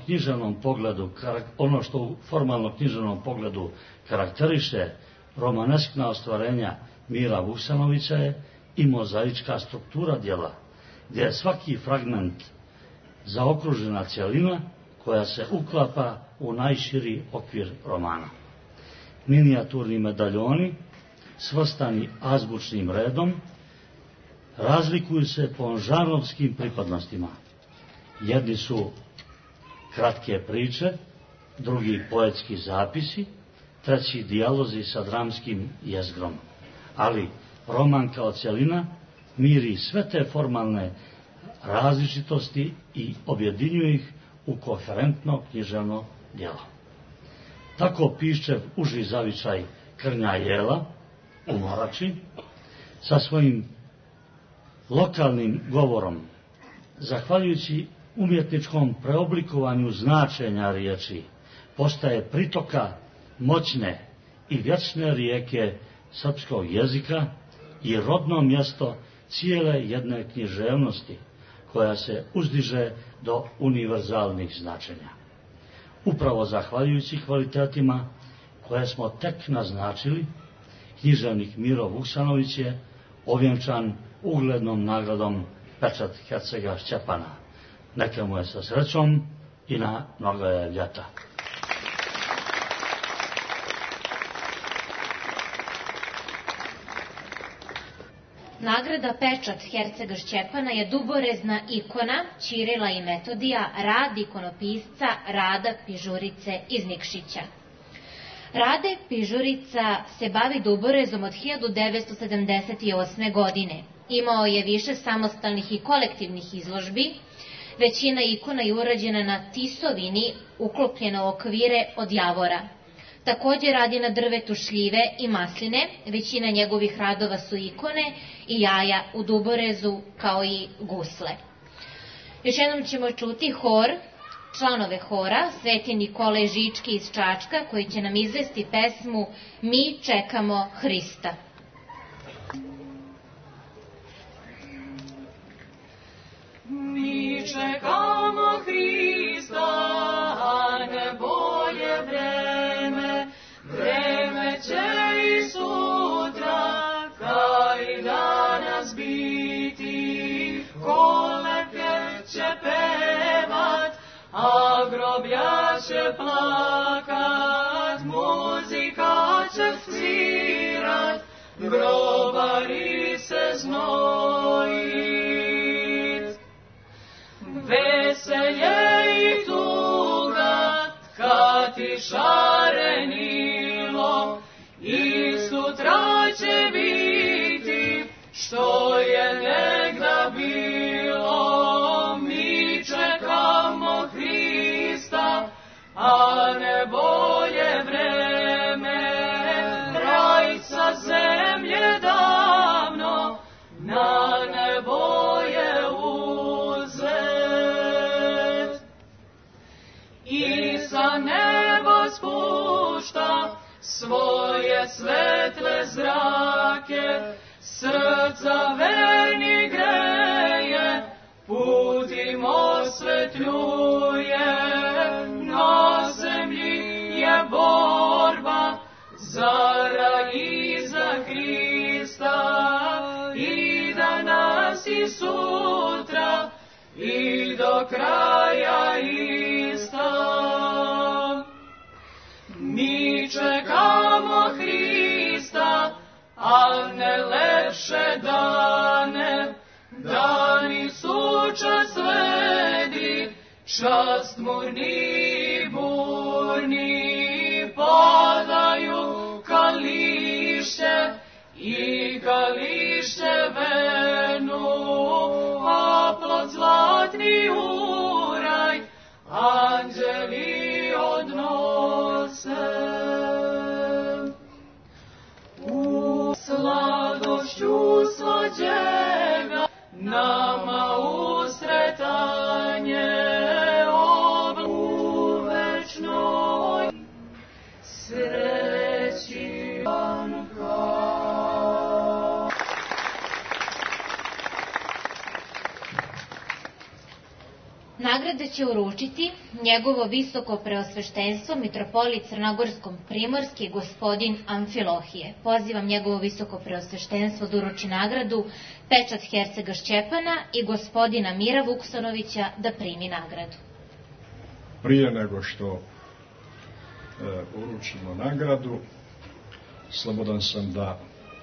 književnom pogledu karakteriše romaneskna ostvarenja Mira Vuksanovića je i mozaička struktura djela, gdje je svaki fragment zaokružena cjelina koja se uklapa u najširi okvir romana. Minijaturni medaljoni, svrstani azbučnim redom, razlikuju se po žanrovskim pripadnostima. Jedni su kratke priče, drugi poetski zapisi, treći dijalozi sa dramskim jezgrom. Ali roman kao cjelina miri sve te formalne različitosti i objedinjuje ih u koherentno književno djelo. Tako Piščev uži zavičaj Krnja jela u Morači sa svojim lokalnim govorom, zahvaljujući umjetničkom preoblikovanju značenja riječi, postaje pritoka moćne i vječne rijeke srpskog jezika i rodno mjesto cijele jedne književnosti koja se uzdiže do univerzalnih značenja. Upravo zahvaljujući kvalitetima koje smo tek naznačili, književnik Miro Vuksanović je ovjenčan uglednom nagradom Pečat Hercega Šćepana. Neka mu je sa srećom i na mnoga je ljeta. Nagrada Pečat Hercega Šćepana je duborezna ikona Ćirila i Metodija, rad ikonopisca Rada Pižurice iz Nikšića. Rade Pižurica se bavi duborezom od 1978. godine. Imao je više samostalnih i kolektivnih izložbi. Većina ikona je urađena na tisovini, uklopljena u okvire od javora. Također radi na drvetu šljive i masline, većina njegovih radova su ikone i jaja u duborezu kao i gusle. Još jednom ćemo čuti hor, članove hora, Sveti Nikolaj Žički iz Čačka, koji će nam izvesti pesmu Mi čekamo Hrista. Mi čekamo Hrista, a ne bolje vreme, vreme će i sutra, kao i danas biti. Kolevke će pevat, a groblja će plakat, muzika će svirat, grobari se znojit. Veselje i tuga, kad ti šarenilo, i sutra će biti, što je negda bilo. Mi čekamo Hrista, a ne bolje vreme, raj sa zemlje davno, na nebo je uzet. I sa nebo spušta svoje svetle zrake, srca verni greje, put im osvetljuje. Na zemlji je borba za raj i za Hrista, i danas i sutra i do kraja ista. Mi čekamo Hrista, a ne lepše dane, častmurni burni padaju kališe i kališe venu, a plod zlatni uraj anđeli odnose. U sladošću slađega nama usretanje u večnoj sreći Banka. Nagrade će uručiti njegovo visoko preosveštenstvo mitropolit Crnogorsko-primorski gospodin Amfilohije. Pozivam njegovo visoko preosveštenstvo da uruči nagradu pečat hercega Šćepana i gospodina Mira Vuksanovića da primi nagradu. Prije nego što uručimo nagradu, slobodan sam da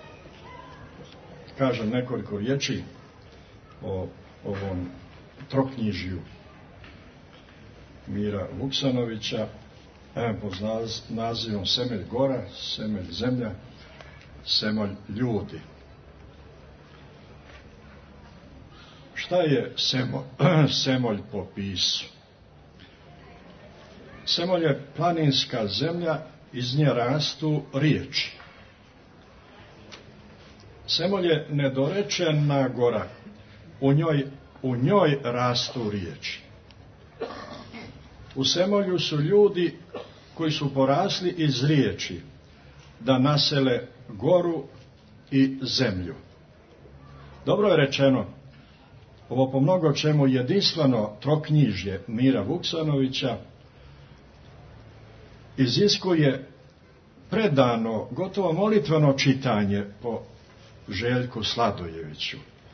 kažem nekoliko riječi o ovom troknjižju Mira Vuksanovića, pod nazivom Semelj gora, Semelj zemlja, Semelj ljudi. Šta je Semolj po pisu? Semolj je planinska zemlja, iz nje rastu riječi. Semolj je nedorečena gora, u njoj rastu riječi. U Semolju su ljudi koji su porasli iz riječi da nasele goru i zemlju. Dobro je rečeno, ovo po mnogo čemu jedinstveno troknjižje Mira Vuksanovića iziskuje predano, gotovo molitveno čitanje po Željku Sladojeviću.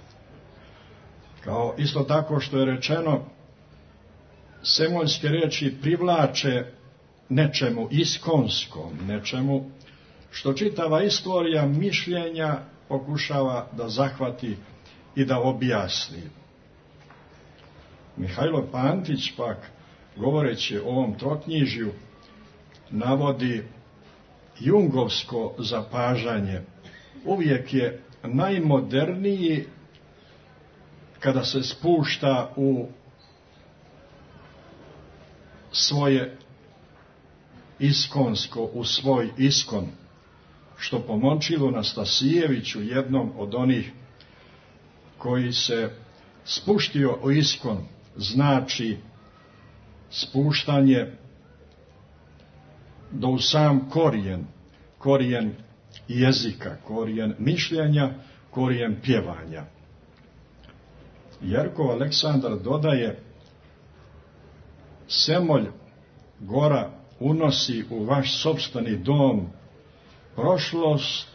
Kao isto tako što je rečeno, semoljske riječi privlače nečemu iskonskom, nečemu što čitava istorija mišljenja pokušava da zahvati i da objasni. Mihajlo Pantić pak, govoreći o ovom troknjižju, navodi jungovsko zapažanje. Uvijek je najmoderniji kada se spušta u svoje iskonsko, u svoj iskon, što po Momčilu Nastasijeviću, jednom od onih koji se spuštio u iskon, znači spuštanje do u sam korijen jezika, korijen mišljenja, korijen pjevanja. Jerkov Aleksandar dodaje, Semolj gora unosi u vaš sopstveni dom prošlost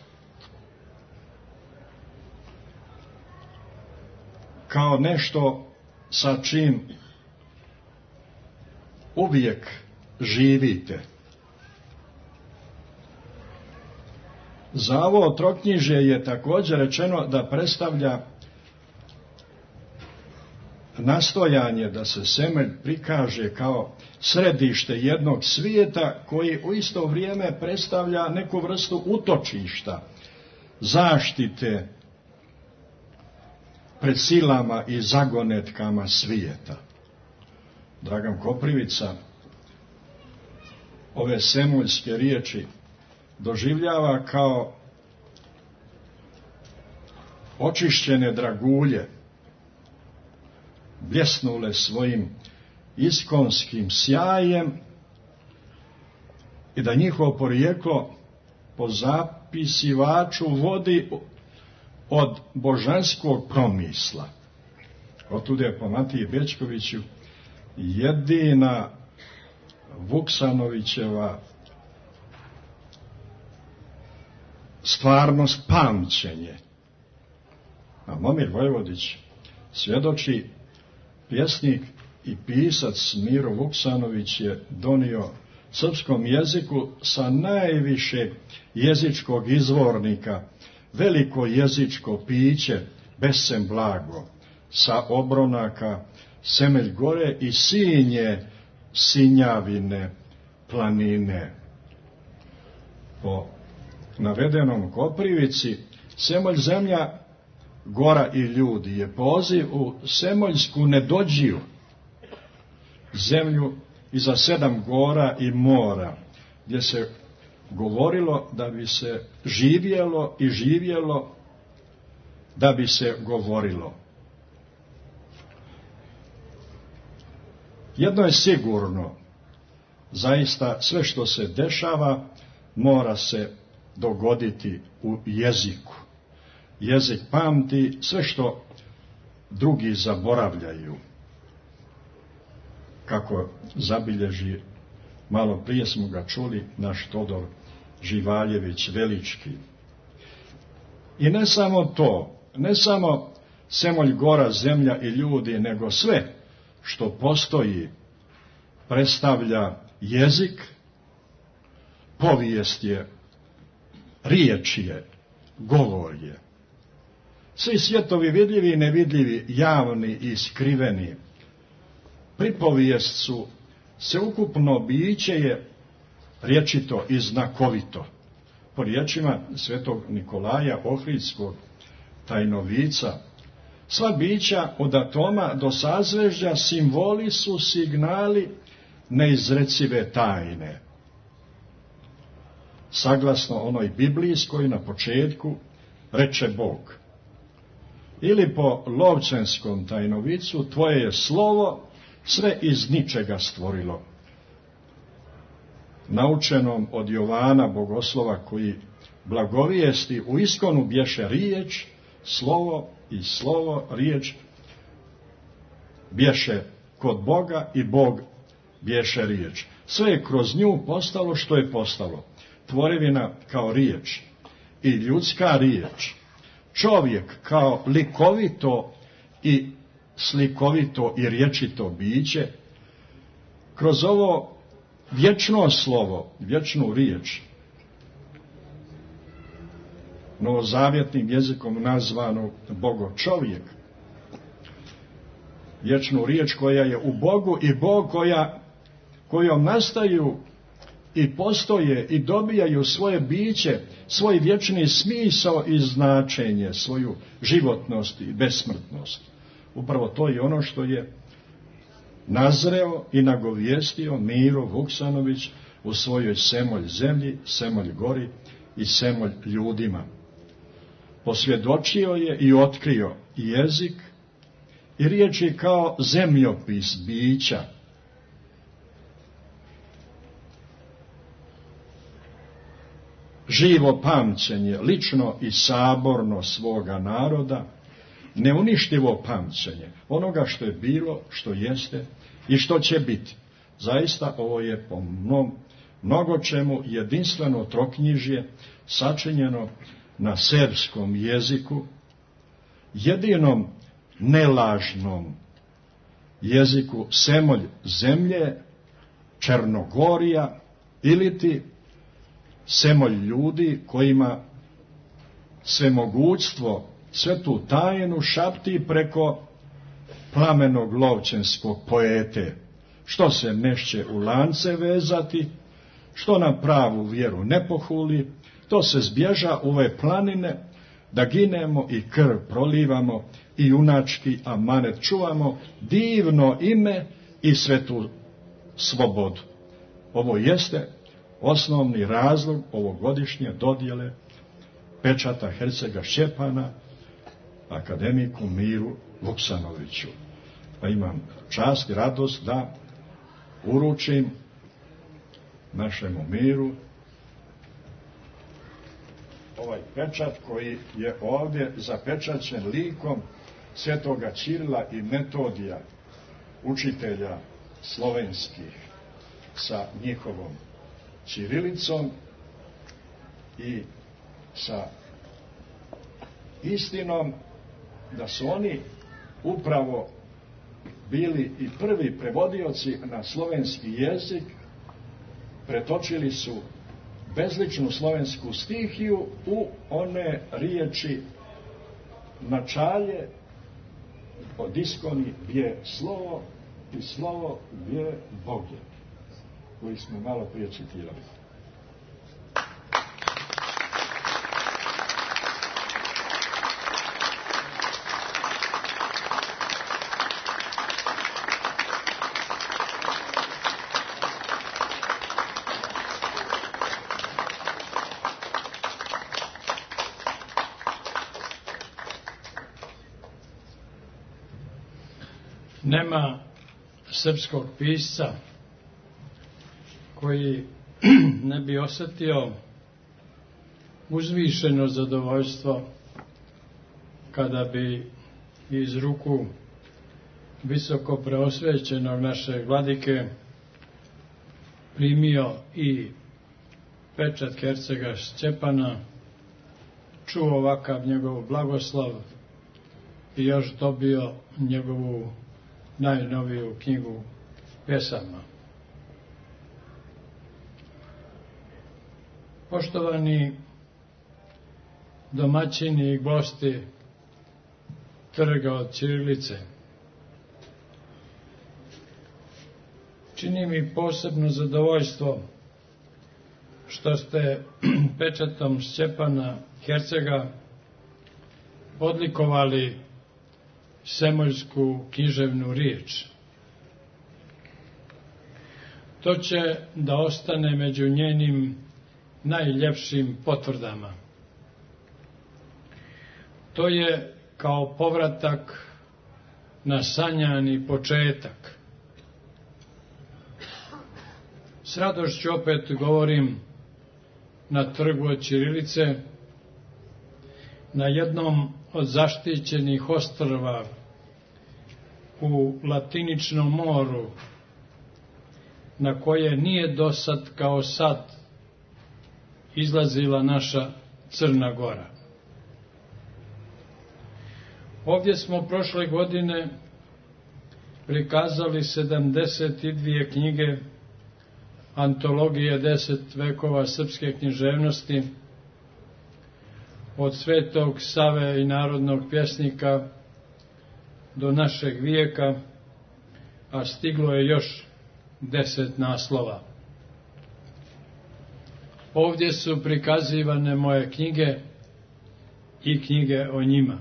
kao nešto sa čim uvijek živite. Za ovo troknjižje je također rečeno da predstavlja nastojanje da se Semelj prikaže kao središte jednog svijeta koji u isto vrijeme predstavlja neku vrstu utočišta, zaštite pred silama i zagonetkama svijeta. Dragan Koprivica ove semoljske riječi doživljava kao očišćene dragulje, bljesnule svojim iskonskim sjajem i da njihovo porijeklo po zapisivaču vodi od božanskog promisla. Otud je po Matiji Bečkoviću jedina Vuksanovićeva stvarnost pamćenje. A Momir Vojvodić svjedoči, pjesnik i pisac Miro Vuksanović je donio srpskom jeziku sa najviše jezičkog izvornika veliko jezičko piće Besem Blago, sa obronaka Semelj gore i Sinje Sinjavine planine. Po navedenom Koprivici, Semolj zemlja, gora i ljudi je poziv u Semoljsku nedođiju, zemlju iza 7 gora i mora, gdje se govorilo da bi se živjelo i živjelo da bi se govorilo. Jedno je sigurno, zaista sve što se dešava mora se dogoditi u jeziku. Jezik pamti sve što drugi zaboravljaju. Kako zabilježi, malo prije smo ga čuli, naš Todor Živaljević Velički. I ne samo to, ne samo Semolj gora, zemlja i ljudi, nego sve što postoji predstavlja jezik, povijest je, riječ je, govor je. Svi svjetovi vidljivi i nevidljivi, javni i skriveni, pripovijest su sveukupno biće je rječito i znakovito. Po riječima svetog Nikolaja Ohridskog tajnovica, sva bića od atoma do sazvežđa simboli su signali neizrecive tajne. Saglasno onoj biblijskoj na početku reče Bog. Ili po Lovćenskom tajnovicu, tvoje je slovo sve iz ničega stvorilo. Naučenom od Jovana Bogoslova, koji blagovijesti u iskonu bješe riječ, slovo i slovo, riječ bješe kod Boga i Bog bješe riječ. Sve je kroz nju postalo što je postalo. Tvorevina kao riječ i ljudska riječ. Čovjek kao likovito i slikovito i rječito biće, kroz ovo vječno slovo, vječnu riječ, novozavjetnim jezikom nazvanu Bogo čovjek, vječnu riječ koja je u Bogu i Bog kojom nastaju i postoje i dobijaju svoje biće, svoj vječni smisao i značenje, svoju životnost i besmrtnost. Upravo to je ono što je nazreo i nagovijestio Miro Vuksanović u svojoj Semolj zemlji, Semolj gori i Semolj ljudima. Posvjedočio je i otkrio jezik i riječ je kao zemljopis bića. Živo pamćenje, lično i saborno svoga naroda, neuništivo pamćenje onoga što je bilo, što jeste i što će biti. Zaista ovo je po mnogo čemu jedinstveno troknjižje sačinjeno na serbskom jeziku, jedinom nelažnom jeziku Semolj zemlje, Černogorija iliti Semolj ljudi kojima svemogućstvo, svetu tajnu šapti preko plamenog lovćenskog poete, što se nešće u lance vezati, što na pravu vjeru ne pohuli, to se zbježa u ove planine, da ginemo i krv prolivamo i junački amanet čuvamo, divno ime i svetu slobodu. Ovo jeste osnovni razlog ovogodišnje dodjele pečata Hercega Šćepana akademiku Miru Vuksanoviću. Pa imam čast i radost da uručim našemu Miru ovaj pečat koji je ovdje zapečaćen likom svetoga Ćirila i Metodija, učitelja slovenskih, sa njihovom ćirilicom i sa istinom da su oni upravo bili i prvi prevodioci na slovenski jezik, pretočili su bezličnu slovensku stihiju u one riječi načalje od iskoni bje slovo i slovo bje Boge, koji smo malo prije citirali. Nema srpskog pisca koji ne bi osjetio uzvišeno zadovoljstvo kada bi iz ruku visoko preosvećenog našeg vladike primio i pečat hercega Stjepana, čuo ovakav njegov blagoslov i još dobio njegovu najnoviju knjigu pesama. Poštovani domaćini i gosti Trga od ćirilice, čini mi posebno zadovoljstvo što ste pečatom Stjepana Hercega odlikovali semoljsku književnu riječ. To će da ostane među njenim najljepšim potvrdama. To je kao povratak na sanjani početak. S radošću opet govorim na Trgu od ćirilice, na jednom od zaštićenih ostrva u Latiničnom moru, na koje nije dosad kao sad izlazila naša Crna Gora. Ovdje smo prošle godine prikazali 72 knjige antologije 10 vekova srpske književnosti, od Svetog Save i narodnog pjesnika do našeg vijeka, a stiglo je još 10 naslova. Ovdje su prikazivane moje knjige i knjige o njima.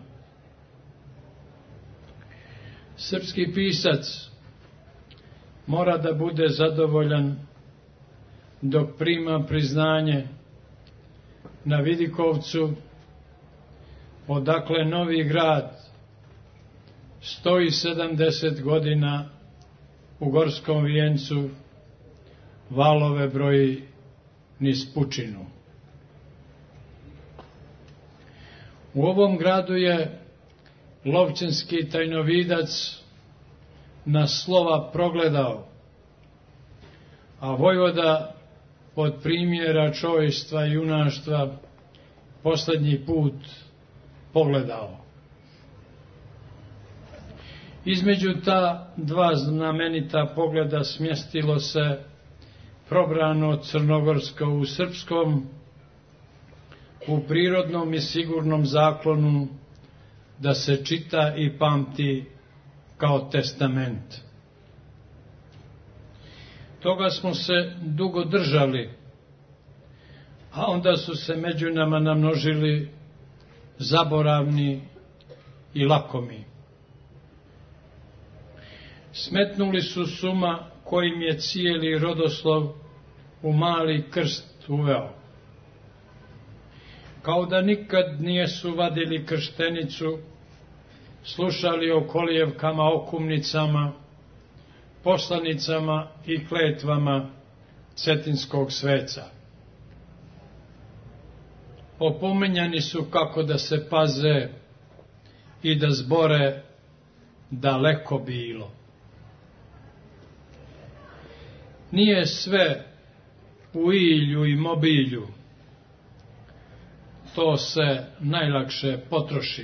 Srpski pisac mora da bude zadovoljan dok prima priznanje na Vidikovcu, odakle Novi Grad stoji 70 godina u gorskom vijencu, valove broji niz pučinu. U ovom gradu je lovčanski tajnovidac na slova progledao, a vojvoda od primjera čojstva i junaštva posljednji put pogledao. Između ta dva znamenita pogleda smjestilo se probrano crnogorsko u srpskom, u prirodnom i sigurnom zaklonu da se čita i pamti kao testament. Toga smo se dugo držali, a onda su se među nama namnožili zaboravni i lakomi. Smetnuli su suma kojim je cijeli rodoslov u mali krst uveo. Kao da nikad nijesu vadili krštenicu, slušali o kolijevkama, okumnicama, poslanicama i kletvama cetinskog sveca. Opomenjani su kako da se paze i da zbore daleko bilo. Nije sve u ilju i mobilju, to se najlakše potroši.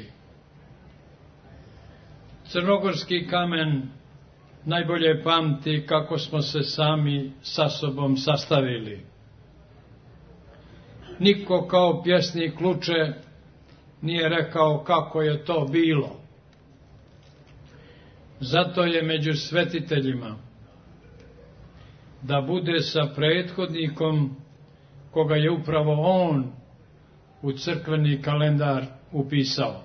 Crnogorski kamen najbolje pamti kako smo se sami sa sobom sastavili. Niko kao pjesnik Luče nije rekao kako je to bilo. Zato je među svetiteljima da bude sa prethodnikom koga je upravo on u crkveni kalendar upisao.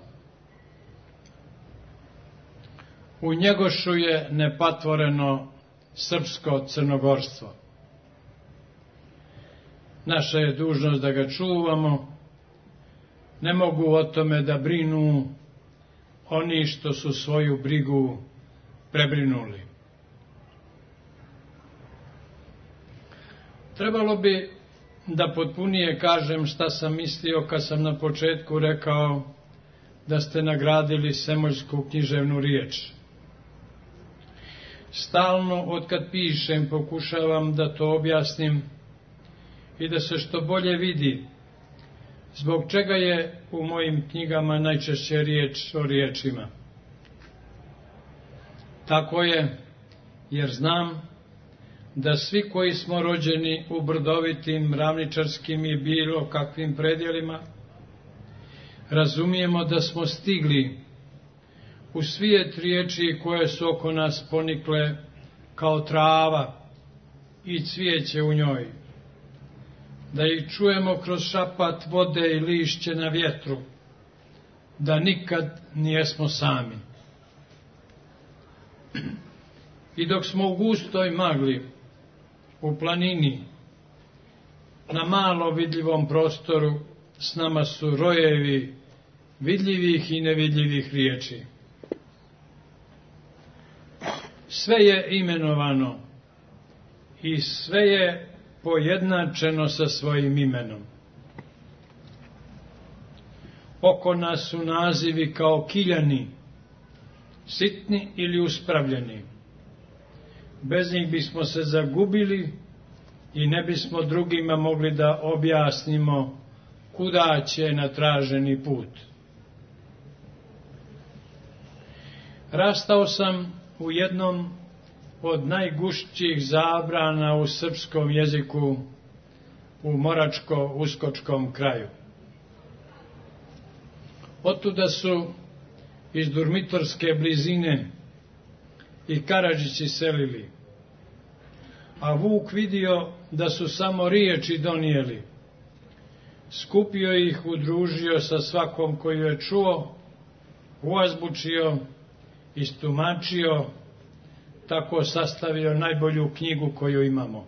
U Njegošu je nepatvoreno srpsko crnogorstvo. Naša je dužnost da ga čuvamo. Ne mogu o tome da brinu oni što su svoju brigu prebrinuli. Trebalo bi da potpunije kažem šta sam mislio kad sam na početku rekao da ste nagradili Semoljsku književnu riječ. Stalno, otkad pišem, pokušavam da to objasnim i da se što bolje vidi zbog čega je u mojim knjigama najčešće riječ o riječima. Tako je, jer znam da svi koji smo rođeni u brdovitim, ravničarskim i bilo kakvim predjelima, razumijemo da smo stigli u svijet riječi koje su oko nas ponikle kao trava i cvijeće u njoj, da ih čujemo kroz šapat vode i lišće na vjetru, da nikad nijesmo sami. I dok smo u gustoj magli, u planini, na malo vidljivom prostoru, s nama su rojevi vidljivih i nevidljivih riječi. Sve je imenovano i sve je pojednačeno sa svojim imenom. Oko nas su nazivi kao kiljani, sitni ili uspravljeni. Bez njih bismo se zagubili i ne bismo drugima mogli da objasnimo kuda će na traženi put. Rastao sam u jednom od najgušćih zabrana u srpskom jeziku u Moračko-Uskočkom kraju. Otuda su iz Durmitorske blizine i Karadžići selili, a Vuk vidio da su samo riječi donijeli. Skupio ih, udružio sa svakom koju je čuo, uazbučio, istumačio, tako sastavio najbolju knjigu koju imamo.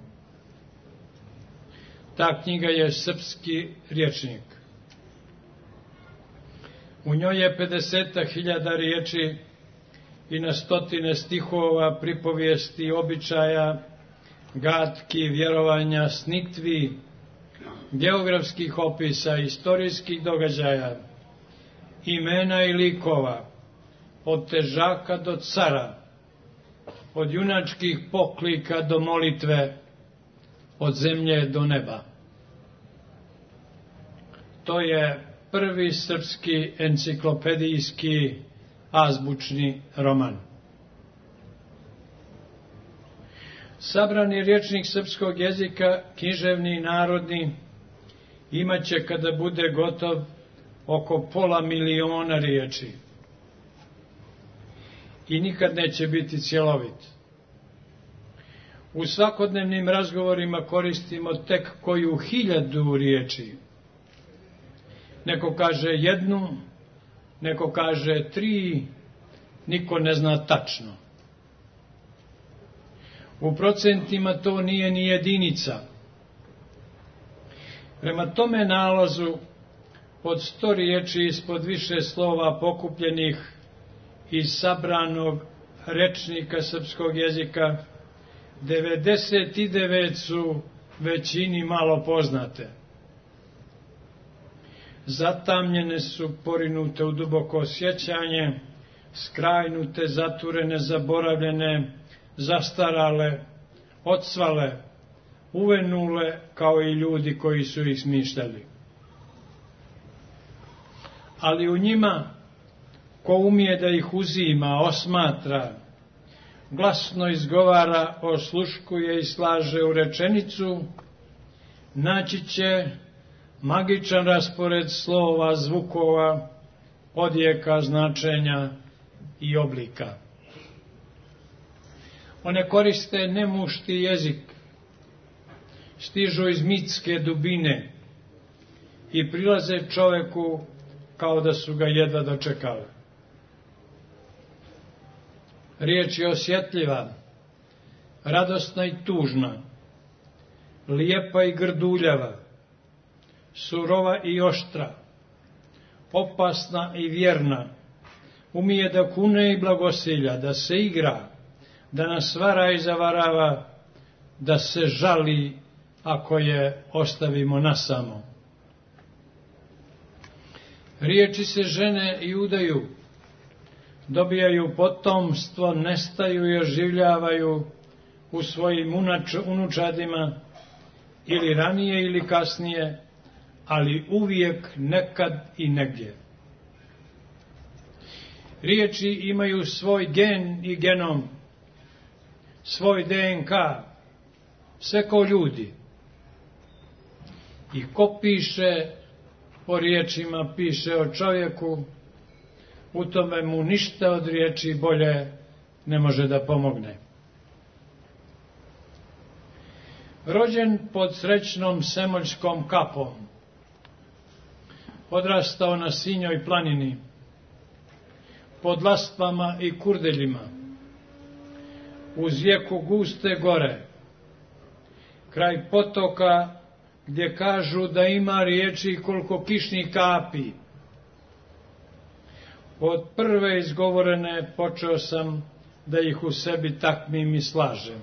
Ta knjiga je srpski rječnik. U njoj je 50.000 riječi i na 100 stihova, pripovijesti, običaja, gatki, vjerovanja, sniktvi, geografskih opisa, istorijskih događaja, imena i likova, od težaka do cara, od junačkih poklika do molitve, od zemlje do neba. To je prvi srpski enciklopedijski azbučni roman. Sabrani rječnik srpskog jezika, književni i narodni, imaće kada bude gotov oko 500.000 riječi. I nikad neće biti cjelovit. U svakodnevnim razgovorima koristimo tek koju 1000 riječi. Neko kaže 1, neko kaže 3, niko ne zna tačno. U procentima to nije ni jedinica. Prema tome nalazu od 100 riječi ispod više slova pokupljenih iz sabranog rečnika srpskog jezika, 99 su većini malo poznate. Zatamljene su, porinute u duboko sjećanje, skrajnute, zaturene, zaboravljene, zastarale, odsvale, uvenule kao i ljudi koji su ih smišljali. Ali u njima, ko umije da ih uzima, osmatra, glasno izgovara, osluškuje i slaže u rečenicu, naći će magičan raspored slova, zvukova, odjeka, značenja i oblika. One koriste nemušti jezik, stižu iz mitske dubine i prilaze čoveku kao da su ga jedva dočekali. Riječ je osjetljiva, radosna i tužna, lijepa i grduljava, surova i oštra, opasna i vjerna, umije da kune i blagosilja, da se igra, da nas vara i zavarava, da se žali ako je ostavimo nasamo. Riječi se žene i udaju, dobijaju potomstvo, nestaju i oživljavaju u svojim unučadima, ili ranije ili kasnije, ali uvijek, nekad i negdje. Riječi imaju svoj gen i genom, svoj DNK, sve kao ljudi. I ko piše o riječima, piše o čovjeku, u tome mu ništa od riječi bolje ne može da pomogne. Rođen pod srećnom Semoljskom kapom, odrastao na Sinjoj planini, pod Lastvama i Kurdeljima, uz rijeku Guste gore, kraj potoka gdje kažu da ima riječi koliko kišnih kapi. Od prve izgovorene počeo sam da ih u sebi takmim i slažem,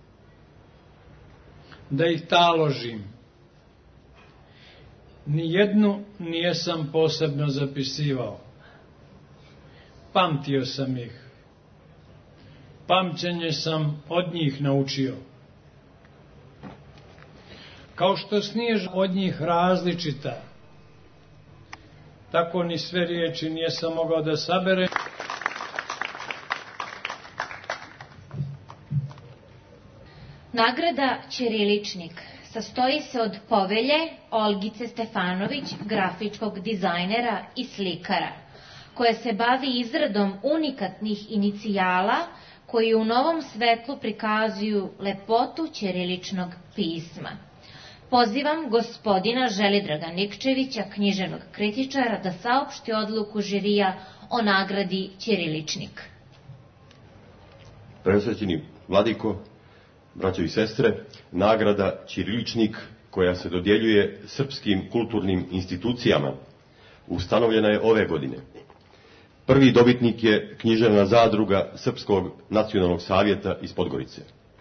da ih taložim. Nijednu nijesam posebno zapisivao. Pamtio sam ih. Pamćenje sam od njih naučio. Kao što snjež od njih različita, tako ni sve riječi nijesam mogao da saberem. Nagrada Ćiriličnik sastoji se od povelje Olgice Stefanović, grafičkog dizajnera i slikara, koja se bavi izradom unikatnih inicijala koji u novom svetlu prikazuju lepotu ćiriličnog pisma. Pozivam gospodina Želidraga Nikčevića, književnog kritičara, da saopšti odluku žirija o nagradi Ćiriličnik. Preosvećeni vladiko, braćo i sestre, nagrada Ćiriličnik, koja se dodjeljuje srpskim kulturnim institucijama, ustanovljena je ove godine. Prvi dobitnik je književna zadruga Srpskog nacionalnog savjeta iz Podgorice.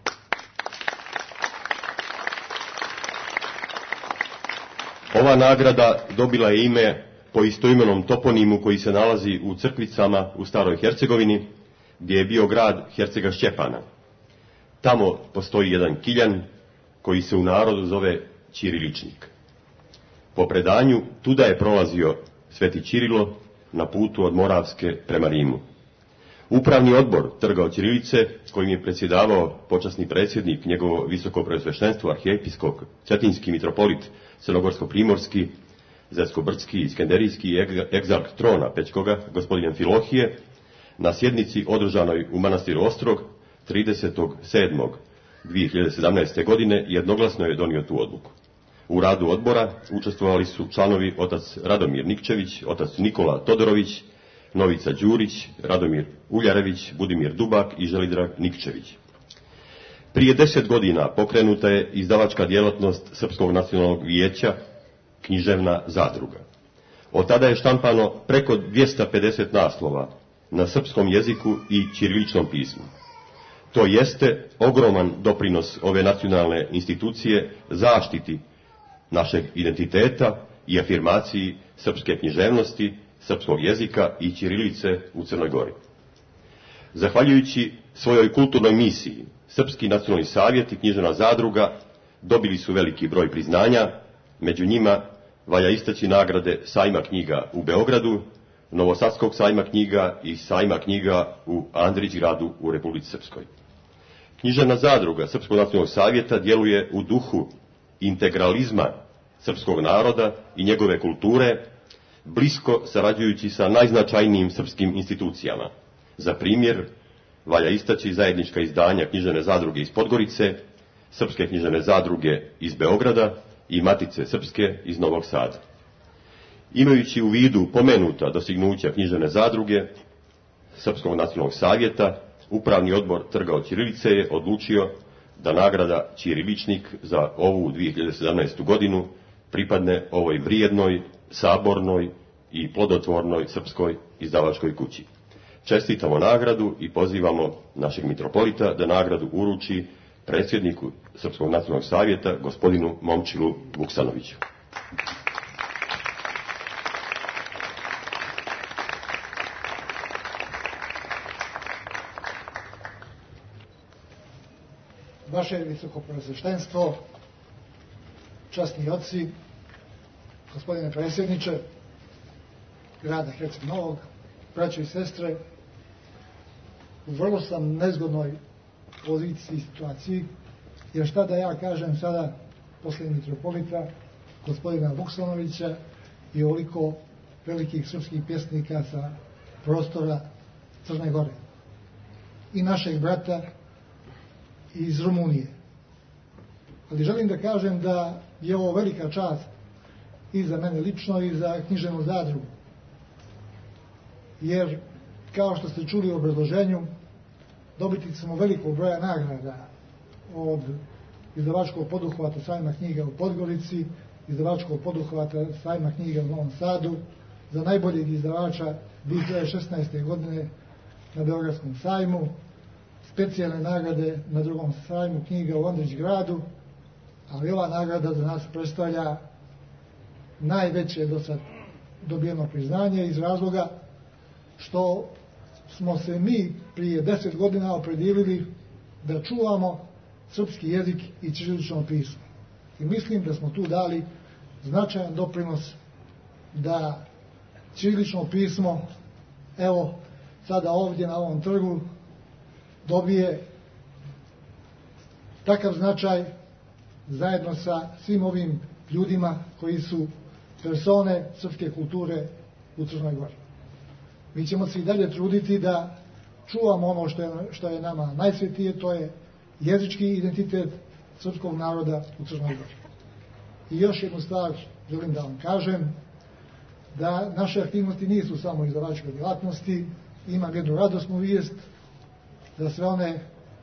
Ova nagrada dobila je ime po istoimenom toponimu koji se nalazi u Crkvicama u Staroj Hercegovini, gdje je bio grad Hercega Šćepana. Tamo postoji jedan kiljan koji se u narodu zove Ćiriličnik. Po predanju, tuda je prolazio Sveti Ćirilo na putu od Moravske prema Rimu. Upravni odbor Trga od Ćirilice, kojim je predsjedavao počasni predsjednik, njegovo visoko preosveštenstvo, arhijepiskop, cetinski mitropolit, crnogorsko-primorski, zersko-brdski, iskenderijski i egzarh trona Pećkoga, gospodin Amfilohije, na sjednici održanoj u manastiru Ostrog 30.7.2017. godine jednoglasno je donio tu odluku. U radu odbora učestvovali su članovi otac Radomir Nikčević, otac Nikola Todorović, Novica Đurić, Radomir Uljarević, Budimir Dubak i Želidrag Nikčević. Prije 10 godina pokrenuta je izdavačka djelatnost Srpskog nacionalnog vijeća, književna zadruga. Od tada je štampano preko 250 naslova na srpskom jeziku i ćiriličnom pismu. To jeste ogroman doprinos ove nacionalne institucije zaštiti našeg identiteta i afirmaciji srpske književnosti, srpskog jezika i ćirilice u Crnoj Gori. Zahvaljujući svojoj kulturnoj misiji, Srpski nacionalni savjet i književna zadruga dobili su veliki broj priznanja, među njima valja istaći nagrade Sajma knjiga u Beogradu, Novosadskog sajma knjiga i Sajma knjiga u Andrićgradu u Republici Srpskoj. Književna zadruga Srpskog nacionalnog savjeta djeluje u duhu integralizma srpskog naroda i njegove kulture, blisko sarađujući sa najznačajnijim srpskim institucijama. Za primjer, valja istaći zajednička izdanja književne zadruge iz Podgorice, Srpske književne zadruge iz Beograda i Matice Srpske iz Novog Sada. Imajući u vidu pomenuta dostignuća književne zadruge Srpskog nacionalnog savjeta, Upravni odbor Trga od ćirilice je odlučio da nagrada Ćiriličnik za ovu 2017. godinu pripadne ovoj vrijednoj, sabornoj i plodotvornoj srpskoj izdavačkoj kući. Čestitamo nagradu i pozivamo našeg mitropolita da nagradu uruči predsjedniku Srpskog nacionalnog savjeta, gospodinu Momčilu Vuksanoviću. Vaše visokopreosveštenstvo, časni oci, gospodine predsjedniče grada Herceg Novog, braćo i sestre, u vrlo sam nezgodnoj poziciji i situaciji, jer šta da ja kažem sada posle mitropolita, gospodina Vuksanovića i ovoliko velikih srpskih pjesnika sa prostora Crne Gore i našeg brata iz Rumunije. Ali želim da kažem da je ovo velika čast i za mene lično i za književnu zadrugu. Jer, kao što ste čuli u obrazloženju, dobiti smo velikog broja nagrada od izdavačkog poduhvata Sajma knjiga u Podgorici, izdavačkog poduhvata Sajma knjiga u Novom Sadu, za najboljeg izdavača 2016. godine na Beogradskom sajmu, specijalne nagrade na drugom sajmu knjiga u Andrić gradu, ali ova nagrada za nas predstavlja najveće do sad dobijeno priznanje iz razloga što smo se mi prije 10 godina opredijelili da čuvamo srpski jezik i ćirilično pismo. I mislim da smo tu dali značajan doprinos da ćirilično pismo, evo sada ovdje na ovom trgu, dobije takav značaj zajedno sa svim ovim ljudima koji su persone srpske kulture u Crnoj Gori. Mi ćemo se i dalje truditi da čuvamo ono što je nama najsvetije, to je jezički identitet srpskog naroda u Crnoj Gori. I još jednu stvar želim da vam kažem, da naše aktivnosti nisu samo izdavačke djelatnosti. Imam jednu radosnu vijest za sve one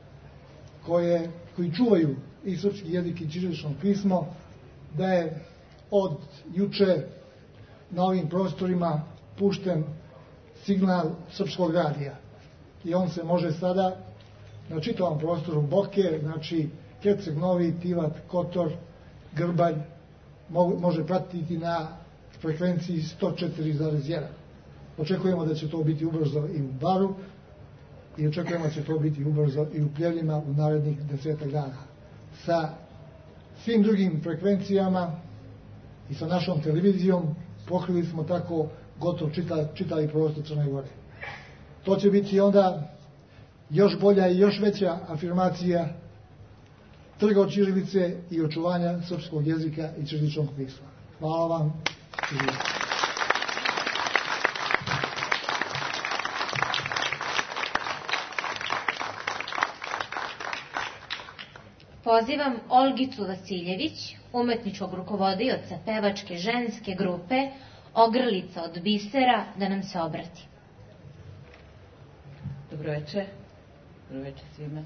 koji čuvaju i srpski jezik i ćirilično pismo, da je od juče na ovim prostorima pušten signal srpskog radija. I on se može sada na čitavom prostoru Boke, znači Herceg Novi, Tivat, Kotor, Grbalj, može pratiti na frekvenciji 104,1. Očekujemo da će to biti ubrzo i u Baru i očekujemo da će to biti ubrzo i u Pljevljima u narednih 10 dana. Sa svim drugim frekvencijama i sa našom televizijom pokrili smo tako gotovo čitavi prostor Crne Gore. To će biti onda još bolja i još veća afirmacija trga od ćirilice i očuvanja srpskog jezika i ćiriličnog pisma. Hvala vam. Pozivam Olgicu Vasiljević, umetničkog rukovodioca pevačke ženske grupe Ogrlica od bisera, da nam se obrati. Dobro večer. Dobro večer svima.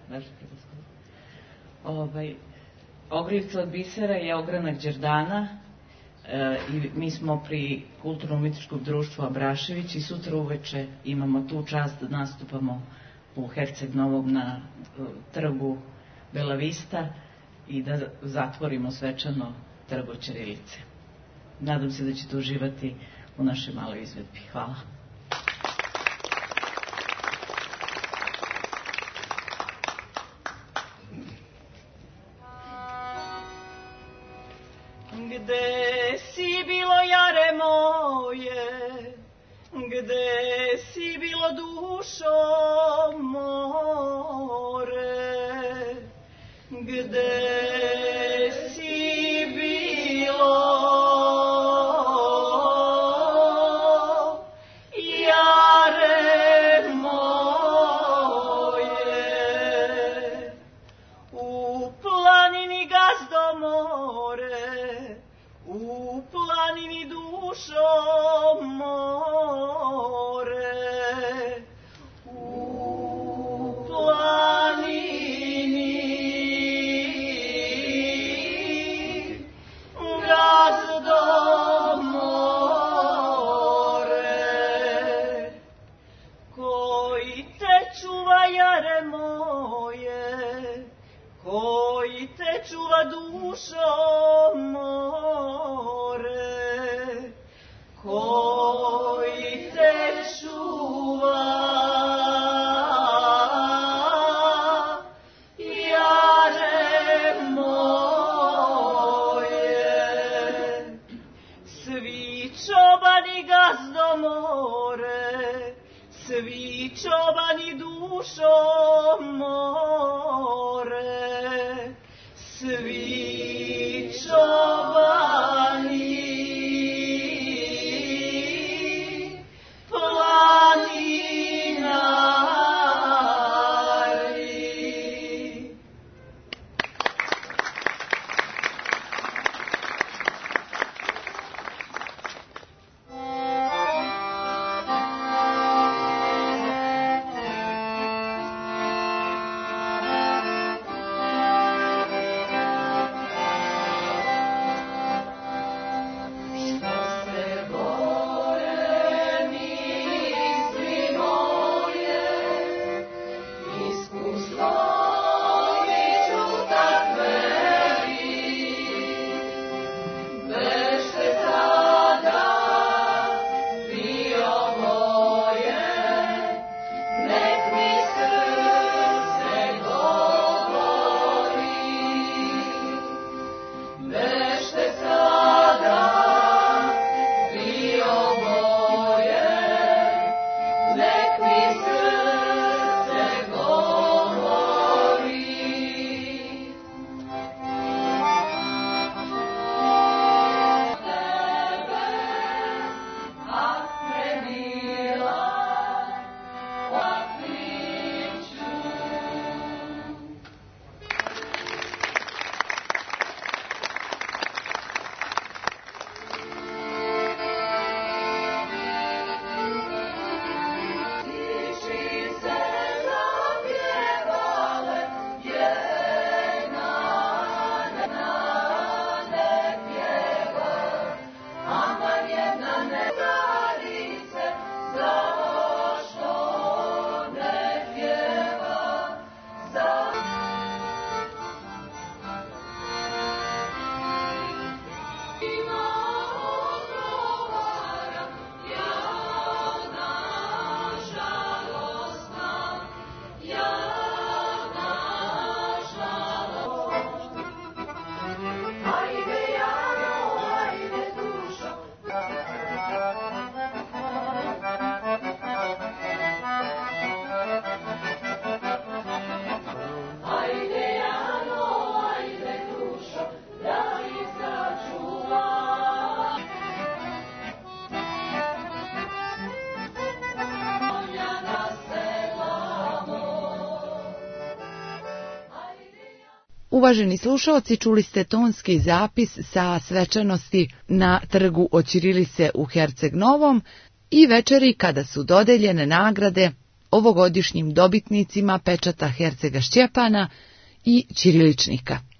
Ogrlica od bisera je ogranak Đerdana i mi smo pri Kulturno-umjetničkom društvu Abrašević i sutra uveče imamo tu čast da nastupamo u Herceg Novog na trgu Bela Vista i da zatvorimo svečano trg od ćirilice. Nadam se da ćete uživati u našoj maloj izvedbi. Hvala. Gde si bilo jare moje, gde si bilo dušo more, gde si bilo jare moje. koji te čuva dušo more, koji te čuva jare moje. Svi čobani gazdo more, svi čobani dušo more, svi čobani planinari. Uvaženi slušalci, čuli ste tonski zapis sa svečanosti na trgu od ćirilice u Herceg Novom i večeri kada su dodeljene nagrade ovogodišnjim dobitnicima pečata Hercega Šćepana i ćiriličnika.